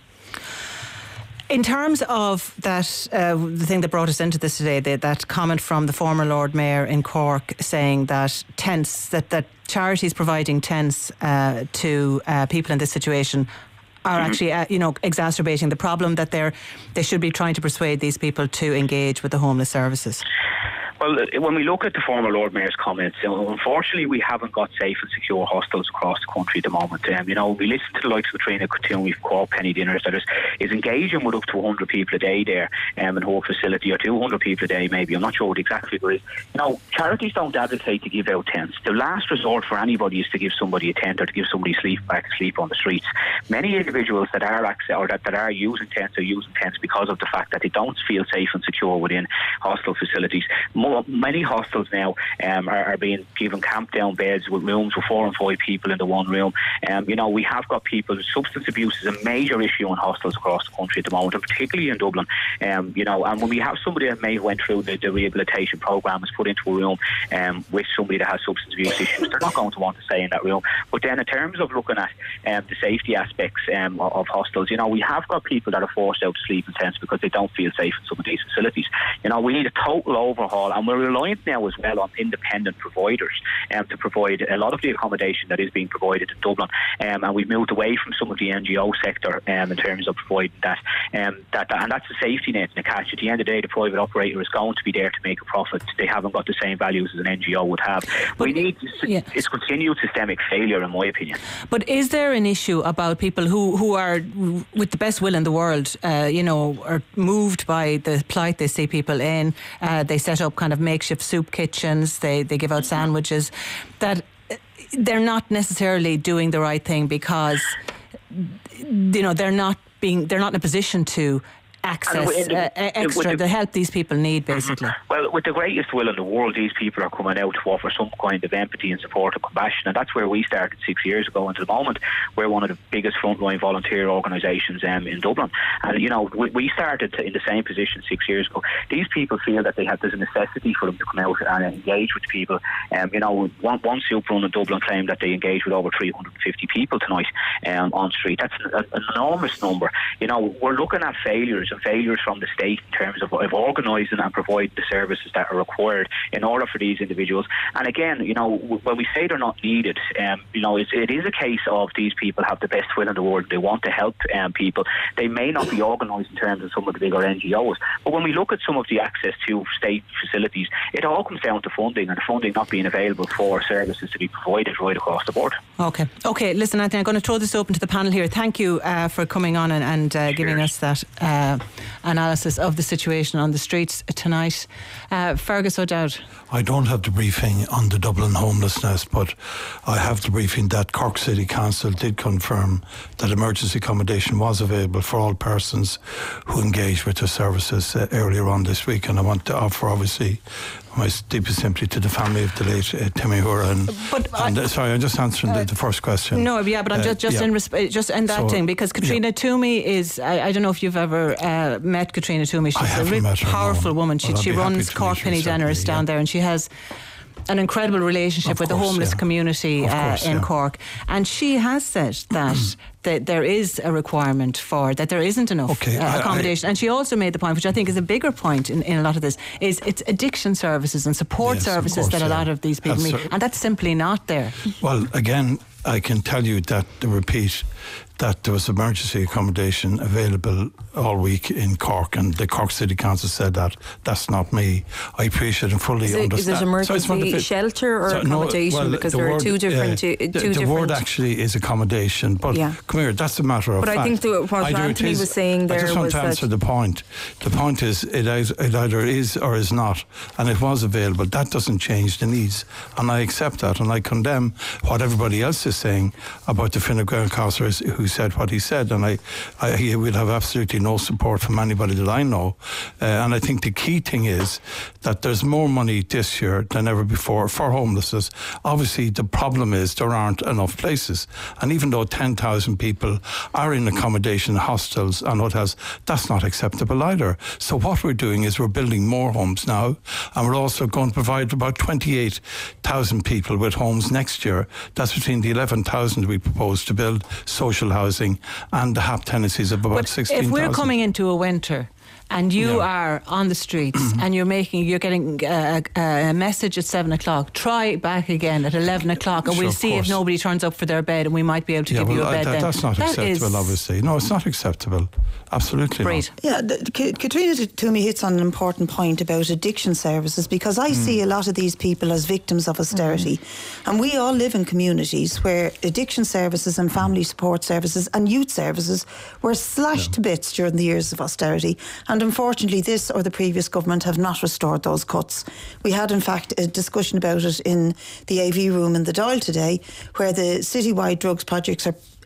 In terms of that, uh, the thing that brought us into this today, the, that comment from the former Lord Mayor in Cork saying that tents, that, that charities providing tents uh, to uh, people in this situation are mm-hmm. actually, uh, you know, exacerbating the problem, that they're they should be trying to persuade these people to engage with the homeless services. Well, when we look at the former Lord Mayor's comments, you know, unfortunately we haven't got safe and secure hostels across the country at the moment. Um, you know, we listen to the likes of Katrina Toomey, Cork Penny Dinners, that is, is engaging with up to one hundred people a day there um, in her facility, or two hundred people a day maybe, I'm not sure what exactly, but you know, charities don't advocate to give out tents. The last resort for anybody is to give somebody a tent, or to give somebody sleep back to sleep on the streets. Many individuals that are access, or that, that are using tents are using tents because of the fact that they don't feel safe and secure within hostel facilities. many hostels now um, are, are being given camp down beds with rooms with four and five people in the one room. Um, you know, we have got people. Substance abuse is a major issue in hostels across the country at the moment, and particularly in Dublin. Um, you know, and when we have somebody that may have went through the, the rehabilitation programme, is put into a room um, with somebody that has substance abuse issues, they're not going to want to stay in that room. But then, in terms of looking at um, the safety aspects um, of, of hostels, you know, we have got people that are forced out to sleeping tents because they don't feel safe in some of these facilities. You know, we need a total overhaul, and we're reliant now as well on independent providers um, to provide a lot of the accommodation that is being provided in Dublin. Um, and we've moved away from some of the N G O sector um, in terms of providing that. Um, that, that. And that's a safety net and a catch. At the end of the day, the private operator is going to be there to make a profit. They haven't got the same values as an N G O would have. But we need yeah. it's continued systemic failure, in my opinion. But is there an issue about people who, who are, with the best will in the world, uh, you know, are moved by the plight they see people in? Uh, they set up kind of makeshift soup kitchens. They they give out sandwiches. That they're not necessarily doing the right thing because, you know, they're not being they're not in a position to access uh, extra, the, the help these people need, basically. Well, with the greatest will in the world, these people are coming out to offer some kind of empathy and support and compassion, and that's where we started six years ago. And to the moment, we're one of the biggest frontline volunteer organisations um, in Dublin. And, you know, we, we started in the same position six years ago. These people feel that they have, there's a necessity for them to come out and engage with people. Um, you know, one, one soup run in Dublin claimed that they engaged with over three hundred fifty people tonight um, on street. That's an, an enormous number. You know, we're looking at failures and failures from the state in terms of, of organising and providing the services that are required in order for these individuals. And again, you know, when we say they're not needed, um, you know, it's, it is a case of these people have the best will in the world. They want to help um, people. They may not be organised in terms of some of the bigger N G Os, but when we look at some of the access to state facilities, it all comes down to funding, and the funding not being available for services to be provided right across the board. Okay, okay. Listen, Anthony, I'm going to throw this open to the panel here. Thank you uh, for coming on and, and uh, giving us that uh, analysis of the situation on the streets tonight. Uh, Fergus O'Dowd. I don't have the briefing on the Dublin homelessness, but I have the briefing that Cork City Council did confirm that emergency accommodation was available for all persons who engaged with the services uh, earlier on this week. And I want to offer, obviously, my deepest sympathy to the family of the late uh, Timmy Hura. And, but and I, uh, sorry, I'm just answering uh, the, the first question. No, yeah, but I'm just just uh, yeah. in resp- just in that so, thing, because Katrina yeah. Toomey is. I, I don't know if you've ever uh, met Katrina Toomey. She's a really powerful woman. She she runs Cork Penny Generous down yeah. there, and she has an incredible relationship of with course, the homeless yeah. community uh, course, in yeah. Cork, and she has said that that there is a requirement for that there isn't enough okay, uh, accommodation. I, I, and she also made the point, which I think is a bigger point in, in a lot of this, is it's addiction services and support yes, services course, that a yeah. lot of these people that's need, and that's simply not there. Well, again, I can tell you that, to repeat, that there was emergency accommodation available all week in Cork, and the Cork City Council said that. That's not me. I appreciate and fully is it, understand. Is it emergency so shelter or so, accommodation? No, well, because the there word, are two different... Uh, two the, different the word actually is accommodation, but yeah. come here, that's a matter of but fact. But I think the, what either Anthony is, was saying there was... I just want was to answer the point. The point is, it, it either is or is not, and it was available. That doesn't change the needs, and I accept that, and I condemn what everybody else is saying about the Fine Gael Councillor who said what he said. And I, I, he will have absolutely no support from anybody that I know. Uh, and I think the key thing is that there's more money this year than ever before for homelessness. Obviously, the problem is there aren't enough places. And even though ten thousand people are in accommodation, hostels and hotels, that's not acceptable either. So what we're doing is we're building more homes now, and we're also going to provide about twenty-eight thousand people with homes next year. That's between the eleven thousand we propose to build social housing and the H A P tenancies of about sixteen thousand. If we're coming into a winter and you yeah. are on the streets and you're making, you're getting a, a message at seven o'clock, try back again at eleven o'clock, and sure, we'll see if nobody turns up for their bed, and we might be able to yeah, give well, you a bed that, then. That's not that acceptable, obviously. No, it's not acceptable. Absolutely Great. not. Yeah, the, K- Katrina Toomey hits on an important point about addiction services, because I mm. see a lot of these people as victims of austerity. Mm. And we all live in communities where addiction services and family support services and youth services were slashed yeah. to bits during the years of austerity. And unfortunately, this or the previous government have not restored those cuts. We had, in fact, a discussion about it in the A V room in the Dáil today, where the citywide drugs projects are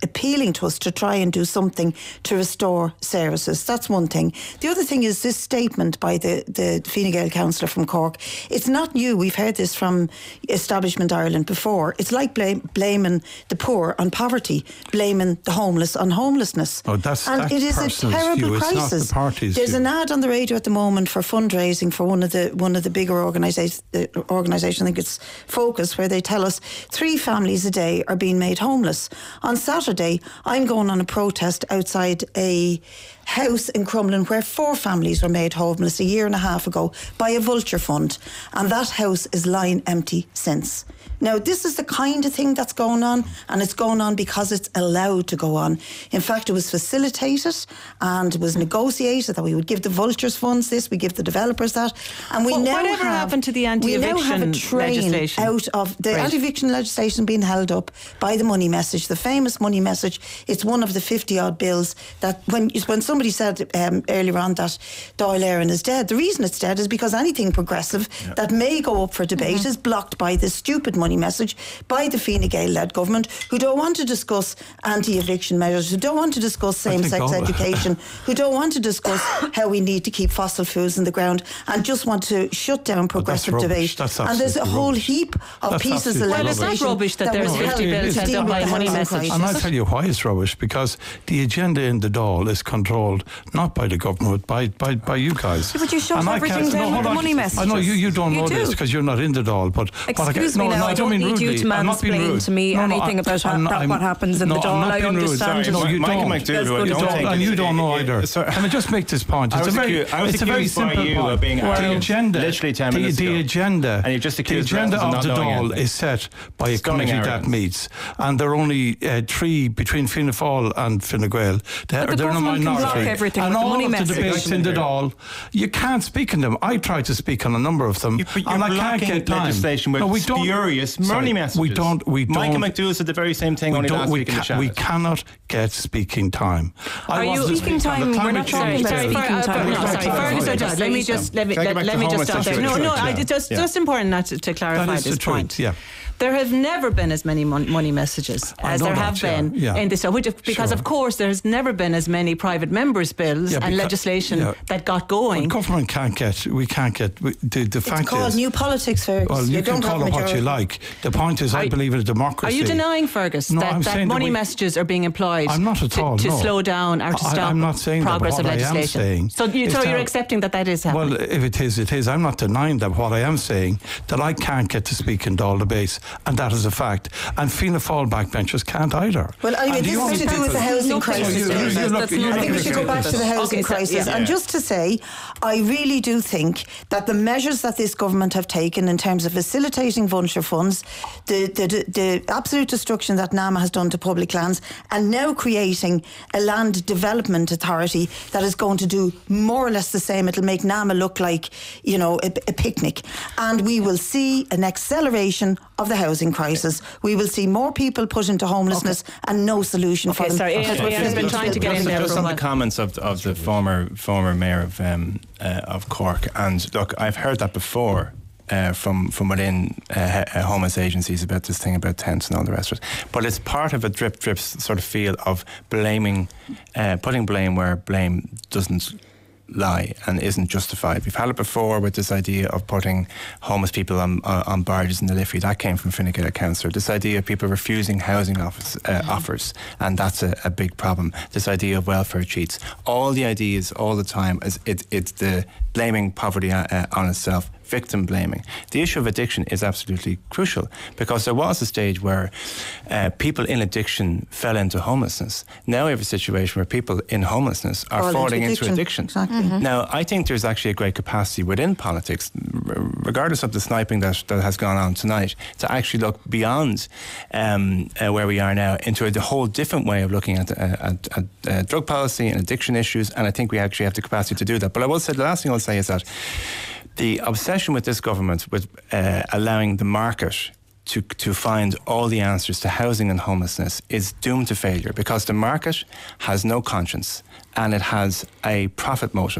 appealing to us to try and do something to restore services. That's one thing. The other thing is this statement by the, the Fine Gael councillor from Cork. It's not new. We've heard this from Establishment Ireland before. It's like blame, blaming the poor on poverty, blaming the homeless on homelessness. Oh, that's and that it is a terrible view. crisis. It's not the party's There's view. an ad on the radio at the moment for fundraising for one of the one of the bigger organisations. Uh, organisation, I think it's Focus, where they tell us three families a day are being made homeless. On Saturday, I'm going on a protest outside a house in Crumlin where four families were made homeless a year and a half ago by a vulture fund, and that house is lying empty since. Now, this is the kind of thing that's going on, and it's going on because it's allowed to go on. In fact, it was facilitated and it was negotiated that we would give the vultures funds this, we give the developers that, and we well, now whatever have, happened to the we anti-eviction now have a train legislation? out of the Right. anti-eviction legislation being held up by the money message, the famous money message. It's one of the fifty odd bills that when when somebody said um, earlier on that Dáil Éireann is dead, the reason it's dead is because anything progressive yeah. that may go up for debate mm-hmm. is blocked by this stupid money message by the Fine Gael-led government, who don't want to discuss anti-eviction measures, who don't want to discuss same-sex education, who don't want to discuss how we need to keep fossil fuels in the ground, and just want to shut down progressive debate. And there's a whole rubbish. heap of That's pieces of well, legislation. it's not rubbish that, that there's fifty bills held up by money message. And I'll tell you why it's rubbish, because the agenda in the Dáil is controlled not by the government, by by, by you guys. Yeah, but you shut and everything down no, with the on. money messages. I know you, you don't you know do. this because you're not in the Dáil, but excuse but I, me no, now, no, I don't mean need rudely. you to mansplain to me no, no, anything I, about I'm, ha- I'm, what happens in no, the Dáil. I'm not I being rude. understand. No, you Michael don't. McDougall, You I don't don't, think and you it- don't know it- either. sorry. Can I just make this point? I It's a was very, accused- I was it's a very accused by simple you point. of being the arrogant agenda, literally ten the, minutes the ago. agenda, And you've just the accused agenda us of of not the knowing Dáil anything. is set by a Stunning committee that arrogance. meets, and there are only uh, three between Fianna Fáil and Fine Gael. They're, the they're in a government can minority. block everything and with the all money of the message. debates in the Dáil, you can't speak in them. I tried to speak on a number of them, You- but you're and I can't blocking get time. legislation with no, we don't, spurious sorry, money messages. We don't. We don't. Michael McDougall said the very same thing we only don't, last we, week in the ca- we chat. cannot get speaking time. I Are you wanted to speaking speak on the time? We're climate not talking change about bill. speaking Sorry, time. uh, We're no, talking sorry, about Fergus, legislation. just let me just let me Can I let, get back let to me home just stop there. No, situation? no, I, Yeah. it's just Yeah. just important not to, to clarify That is this the truth, point. yeah. There have never been as many mon- money messages I as know there that, have yeah, been yeah. in this, which, because Sure. of course there has never been as many private members' bills Yeah, and because- legislation yeah. that got going. Well, government can't get. We can't get. We, the the It's fact called is. new politics, Fergus. Well, you, you can don't call have it what you majority. like. The point is, I Are- believe in a Are democracy. you denying, Fergus, No, that, I'm that saying that money we- messages are being employed I'm not at to, all, to no. slow down or to I- stop I'm not saying that, but progress of what I am legislation? saying so you, is so you're that- accepting that that is happening? Well, if it is, it is. I'm not denying that. What I am saying that I can't get to speak in Dáil debates, and that is a fact. And Fianna Fáil backbenchers can't either. Well, anyway, And the this only is to do with the people- housing No, crisis. you- you- David. you look- That's you not look I think we at should go it. back to the housing Okay, so- crisis. yeah. And just to say, I really do think that the measures that this government have taken in terms of facilitating vulture funds, the, the, the, the absolute destruction that NAMA has done to public lands, and now creating a land development authority that is going to do more or less the same. It'll make NAMA look like, you know, a, a picnic. And we will see an acceleration of the housing crisis. We will see more people put into homelessness okay. and no solution okay, for them. sorry, That's Ian, what Ian has been trying to get just, in there just for a on the while. comments of of the former former mayor of um, uh, of Cork, and look, I've heard that before. Uh, from from within uh, uh, homeless agencies about this thing about tents and all the rest of it, but it's part of a drip drip sort of feel of blaming, uh, putting blame where blame doesn't lie and isn't justified. We've had it before with this idea of putting homeless people on on, on barges in the Liffey. That came from Fine Gael Council. This idea of people refusing housing office, uh, mm-hmm. offers, and that's a, a big problem. This idea of welfare cheats. All the ideas all the time is it, it's the blaming poverty uh, on itself, victim blaming. The issue of addiction is absolutely crucial because there was a stage where uh, people in addiction fell into homelessness. Now we have a situation where people in homelessness are Fall falling into into addiction. addiction. Exactly. Mm-hmm. Now, I think there's actually a great capacity within politics, r- regardless of the sniping that, that has gone on tonight, to actually look beyond um, uh, where we are now into a whole different way of looking at, uh, at, at uh, drug policy and addiction issues, and I think we actually have the capacity to do that. But I will say, the last thing I'll say is that the obsession with this government with uh, allowing the market to to find all the answers to housing and homelessness is doomed to failure because the market has no conscience and it has a profit motive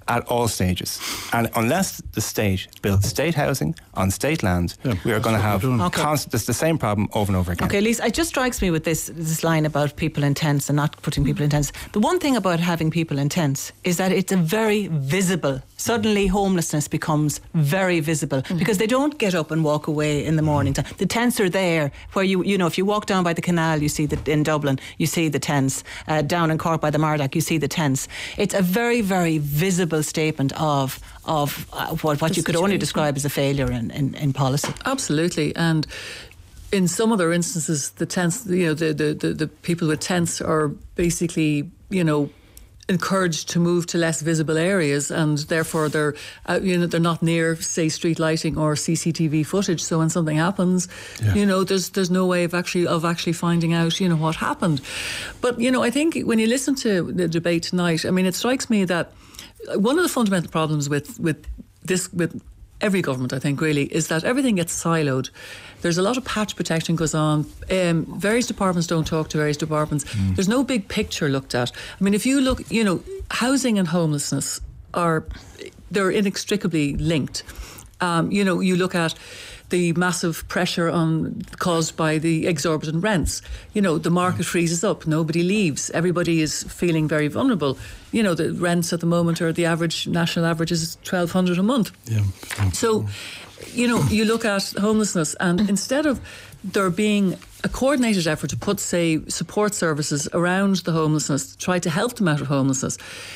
at all stages. And unless the state builds state housing on state land, yeah, we are going to have okay. constant, it's the same problem over and over again. Okay, Lisa, it just strikes me with this this line about people in tents and not putting people in tents. The one thing about having people in tents is that it's a very visible, suddenly homelessness becomes very visible mm-hmm. because they don't get up and walk away in the morning. The tents are there where you, you know, if you walk down by the canal, you see that in Dublin, you see the tents. Uh, down in Cork by the Mardock, you see the tents. It's a very, very visible statement of of uh, what, what you could only describe as a failure in, in, in policy. Absolutely. And in some other instances, the tents, you know, the, the, the, the people with tents are basically, you know, encouraged to move to less visible areas, and therefore they're uh, you know they're not near, say, street lighting or C C T V footage. So when something happens, yeah. you know, there's there's no way of actually of actually finding out, you know, what happened. But you know, I think when you listen to the debate tonight, I mean, it strikes me that one of the fundamental problems with with this with every government, I think, really, is that everything gets siloed. There's a lot of patch protection goes on. Um, various departments don't talk to various departments. Mm. There's no big picture looked at. I mean, if you look, you know, housing and homelessness are, they're inextricably linked. Um, you know, you look at the massive pressure on caused by the exorbitant rents. You know, the market freezes up, nobody leaves, everybody is feeling very vulnerable. You know, the rents at the moment are the average, national average is twelve hundred a month. Yeah. So, you know, you look at homelessness, and instead of there being a coordinated effort to put, say, support services around the homelessness, try to help them out of homelessness,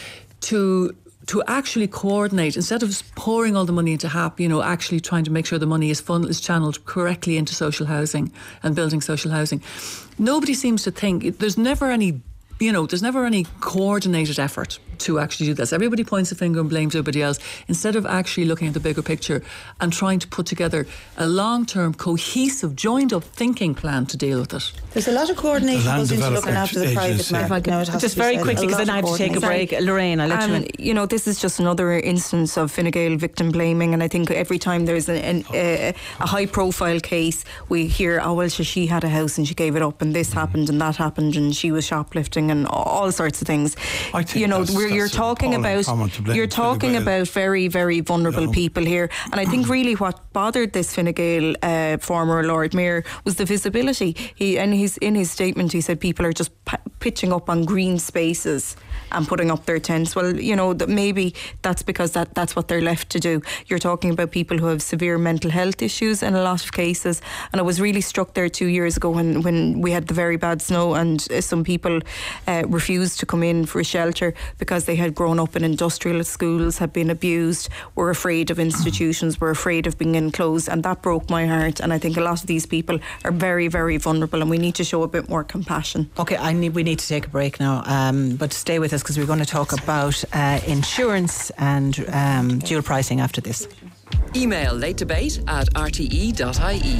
to to actually coordinate, instead of pouring all the money into H A P, you know, actually trying to make sure the money is fun, is channeled correctly into social housing and building social housing. Nobody seems to think, there's never any, you know, there's never any coordinated effort to actually do this. Everybody points a finger and blames everybody else, instead of actually looking at the bigger picture and trying to put together a long-term, cohesive, joined-up thinking plan to deal with it. There's a lot of coordination goes into looking after the private market. No, just very quickly, because then I have to take a break. Lorraine, I'll let um, you in. You know, this is just another instance of Fine Gael victim blaming, and I think every time there's an, an, a, a high-profile case, we hear, oh, well, she had a house and she gave it up, and this happened and that happened, and she was shoplifting and all sorts of things. I think you know, that's, we're, that's you're talking about you're talking well. about very, very vulnerable no. people here, and I think really what bothered this Fine Gael uh, former Lord Mayor was the visibility. He and he's in his statement he said people are just p- pitching up on green spaces and putting up their tents. Well, you know, that maybe that's because that, that's what they're left to do. You're talking about people who have severe mental health issues in a lot of cases, and I was really struck there two years ago when, when we had the very bad snow, and uh, some people uh, refused to come in for a shelter because they had grown up in industrial schools, had been abused, were afraid of institutions, were afraid of being enclosed, and that broke my heart. And I think a lot of these people are very, very vulnerable, and we need to show a bit more compassion. Okay, I need, we need to take a break now, um, but stay with us because we're going to talk about uh, insurance and um, dual pricing after this. Email late debate at r t e dot i e.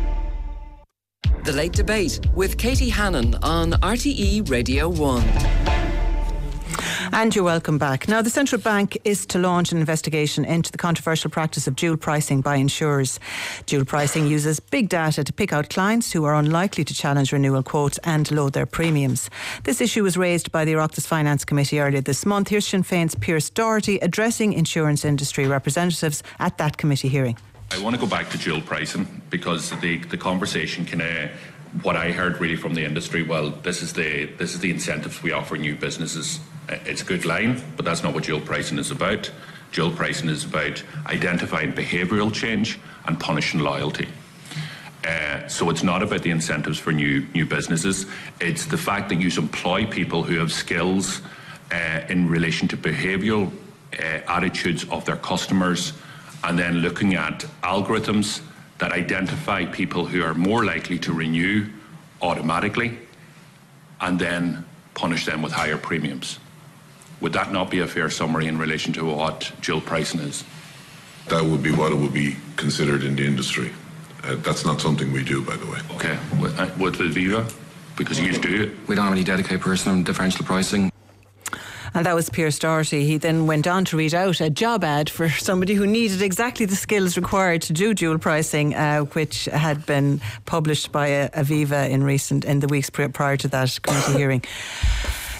The Late Debate with Katie Hannon on R T E Radio one. And you're welcome back. Now, the Central Bank is to launch an investigation into the controversial practice of dual pricing by insurers. Dual pricing uses big data to pick out clients who are unlikely to challenge renewal quotes and load their premiums. This issue was raised by the Oireachtas Finance Committee earlier this month. Here's Sinn Féin's Pierce Doherty addressing insurance industry representatives at that committee hearing. I want to go back to dual pricing because the, the conversation can... Uh, what I heard really from the industry, well, this is the this is the incentives we offer new businesses. It's a good line, but that's not what dual pricing is about. Dual pricing is about identifying behavioural change and punishing loyalty. Uh, so it's not about the incentives for new new businesses. It's the fact that you employ people who have skills uh, in relation to behavioural uh, attitudes of their customers, and then looking at algorithms that identify people who are more likely to renew automatically and then punish them with higher premiums. Would that not be a fair summary in relation to what dual pricing is? That would be what it would be considered in the industry. Uh, that's not something we do, by the way. Okay. With, uh, with Aviva? Because you do it. We don't have any dedicated person on differential pricing. And that was Pierce Doherty. He then went on to read out a job ad for somebody who needed exactly the skills required to do dual pricing, uh, which had been published by uh, Aviva in recent in the weeks prior to that committee hearing.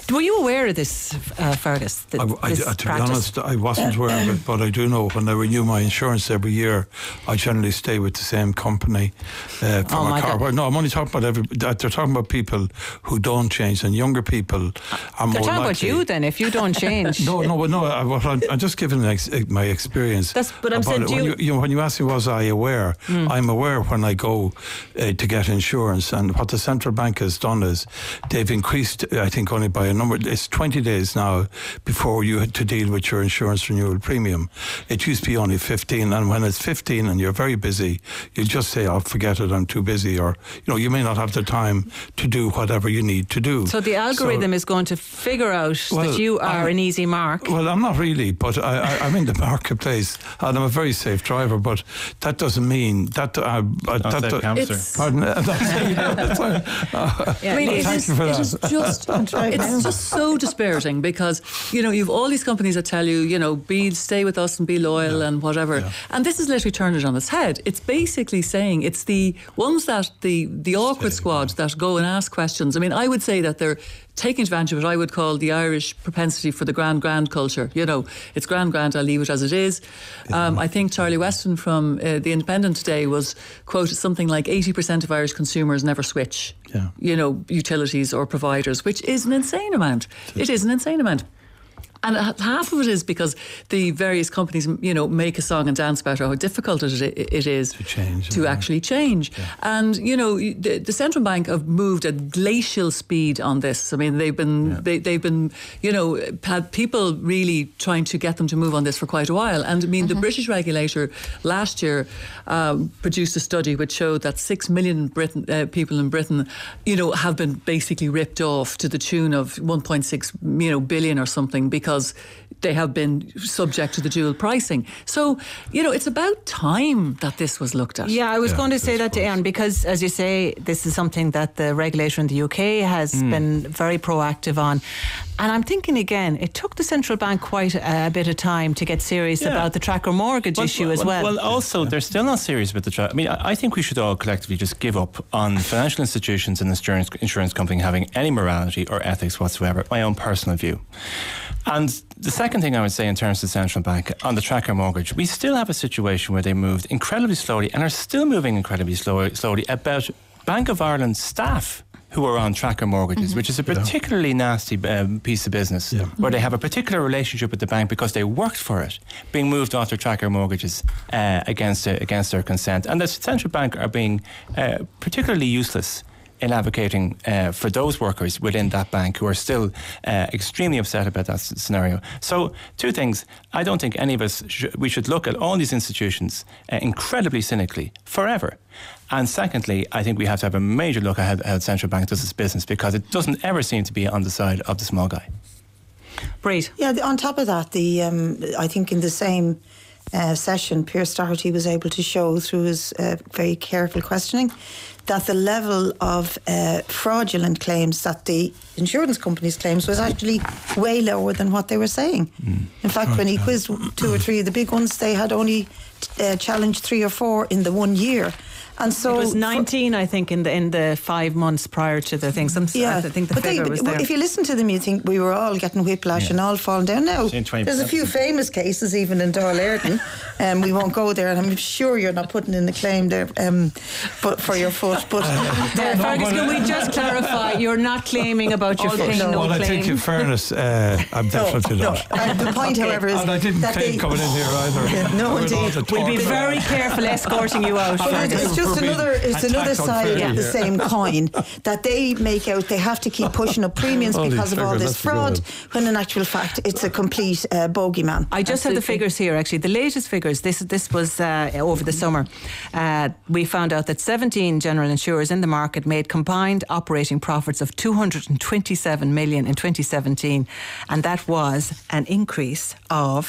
Were you aware of this, uh, Fergus? Th- I, I, this I, to practice? be honest, I wasn't aware of it, but I do know when I renew my insurance every year, I generally stay with the same company uh, for Oh my my car. God. Well, no, I'm only talking about every. They're talking about people who don't change, and younger people are They're more talking about likely. you then, if you don't change. No, no, no. I, what I'm, I'm just giving ex, my experience. That's- but I'm about saying, it. do when you- you, you know, when you ask me, was I aware? Mm. I'm aware when I go uh, to get insurance, and what the central bank has done is they've increased, I think, only by a number. It's twenty days now before you had to deal with your insurance renewal premium. It used to be only fifteen, and when it's fifteen and you're very busy, you just say, "Oh, forget it, I'm too busy," or you know, you may not have the time to do whatever you need to do. So the algorithm So- is going to figure out Well, that you are I- an easy mark. Well, I'm not really, but I, I, I'm in the marketplace and I'm a very safe driver. But that doesn't mean that. Uh, uh, that safe uh, cancer. It's- pardon. uh, that's fine. Uh, I mean, no, it thank is, you for it that. is just, it's just so dispiriting because, you know, you've all these companies that tell you, you know, be, stay with us and be loyal and whatever. And this is literally turned it on its head. It's basically saying it's the ones that, the, the awkward squad that go and ask questions. I mean, I would say that they're taking advantage of what I would call the Irish propensity for the grand, grand culture. You know, it's grand, grand, I'll leave it as it is. Um, I think Charlie Weston from uh, The Independent today was quoted something like eighty percent of Irish consumers never switch, Yeah. you know, utilities or providers, which is an insane amount. It is an insane amount. And half of it is because the various companies, you know, make a song and dance about how difficult it, it is to change, to yeah. actually change. Yeah. And you know, the, the central bank have moved at glacial speed on this. I mean, they've been yeah. they, they've been you know had people really trying to get them to move on this for quite a while. And I mean, mm-hmm. the British regulator last year um, produced a study which showed that six million Britain, uh, people in Britain, you know, have been basically ripped off to the tune of one point six you know billion or something because. Because they have been subject to the dual pricing. So, you know, it's about time that this was looked at. Yeah, I was Yeah, going to say that to Aaron because, as you say, this is something that the regulator in the U K has mm. been very proactive on. And I'm thinking again, it took the central bank quite a, a bit of time to get serious yeah. about the tracker mortgage well, issue well, as well. Well, also, they're still not serious about the tracker. I mean, I, I think we should all collectively just give up on financial institutions and insurance, insurance company having any morality or ethics whatsoever, my own personal view. And the second thing I would say in terms of the central bank on the tracker mortgage, we still have a situation where they moved incredibly slowly and are still moving incredibly slow, slowly about Bank of Ireland staff who are on tracker mortgages, mm-hmm. which is a particularly nasty um, piece of business, yeah. where they have a particular relationship with the bank because they worked for it, being moved off their tracker mortgages uh, against uh, against their consent. And the central bank are being uh, particularly useless in advocating uh, for those workers within that bank who are still uh, extremely upset about that s- scenario. So, two things. I don't think any of us, sh- we should look at all these institutions uh, incredibly cynically forever. And secondly, I think we have to have a major look at how, how the central bank does its business because it doesn't ever seem to be on the side of the small guy. Great. Yeah, the, on top of that, the um, I think in the same uh, session, Pierce Doherty was able to show through his uh, very careful questioning that the level of uh, fraudulent claims that the insurance companies claims was actually way lower than what they were saying. Mm. In fact, when he quizzed two or three of the big ones, they had only uh, challenged three or four in the one year. And so it was nineteen, I think, in the in the five months prior to the thing. Some, yeah, I think the but figure they, was there. If you listen to them, you think we were all getting whiplash yeah. and all falling down. Now, there's a few famous cases, even in Dáil Éireann, and um, we won't go there. And I'm sure you're not putting in the claim there, um, but for your foot. But uh, Fergus, can we just clarify? You're not claiming about your foot. No, no well, claim. I think, in fairness, uh, I'm definitely no, not. No. Uh, the point, okay. however, is and I didn't that claim they, coming in here either. Yeah, no, indeed. We'll be very careful escorting you out. But it's just another. It's another side of the same coin that they make out they have to keep pushing up premiums all because of all this fraud, when in actual fact it's a complete uh, bogeyman. I just Absolutely. have the figures here actually. The latest figures, this this was uh, over the summer. Uh, we found out that seventeen general insurers in the market made combined operating profits of two hundred twenty-seven million in twenty seventeen, and that was an increase of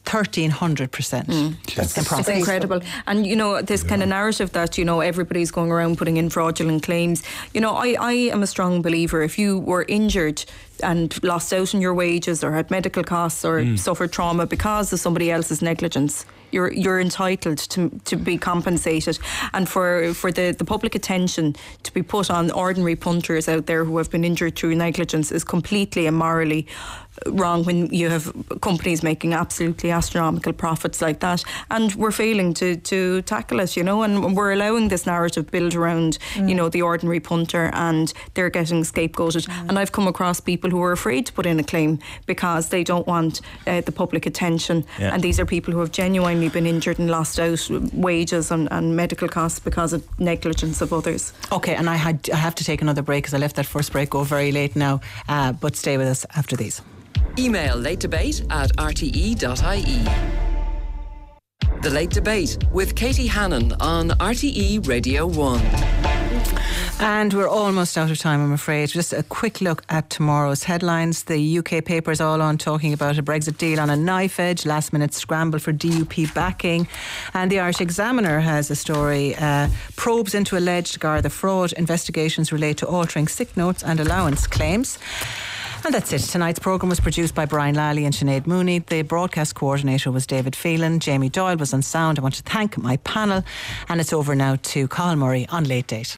thirteen hundred percent mm. in profit. It's incredible. And, you know, this yeah. kind of narrative that, you know, everybody's going around putting in fraudulent claims. You know, I, I am a strong believer. If you were injured and lost out on your wages or had medical costs or mm. suffered trauma because of somebody else's negligence, you're you're entitled to to be compensated. And for for the, the public attention to be put on ordinary punters out there who have been injured through negligence is completely and morally wrong when you have companies making absolutely astronomical profits like that, and we're failing to to tackle it, you know, and we're allowing this narrative built around mm. you know, the ordinary punter, and they're getting scapegoated. Mm. And I've come across people who are afraid to put in a claim because they don't want uh, the public attention, yeah. and these are people who have genuinely been injured and lost out wages and, and medical costs because of negligence of others. Okay, and I had I have to take another break because I left that first break go very late now, uh, but stay with us after these. Email late debate at r t e dot i e. The Late Debate with Katie Hannon on R T E Radio one. And we're almost out of time, I'm afraid. Just a quick look at tomorrow's headlines. The U K papers all on talking about a Brexit deal on a knife edge, last minute scramble for D U P backing. And the Irish Examiner has a story, uh, probes into alleged Garda fraud, investigations relate to altering sick notes and allowance claims. And that's it. Tonight's programme was produced by Brian Lally and Sinead Mooney. The broadcast coordinator was David Phelan. Jamie Doyle was on sound. I want to thank my panel. And it's over now to Carl Murray on Late Date.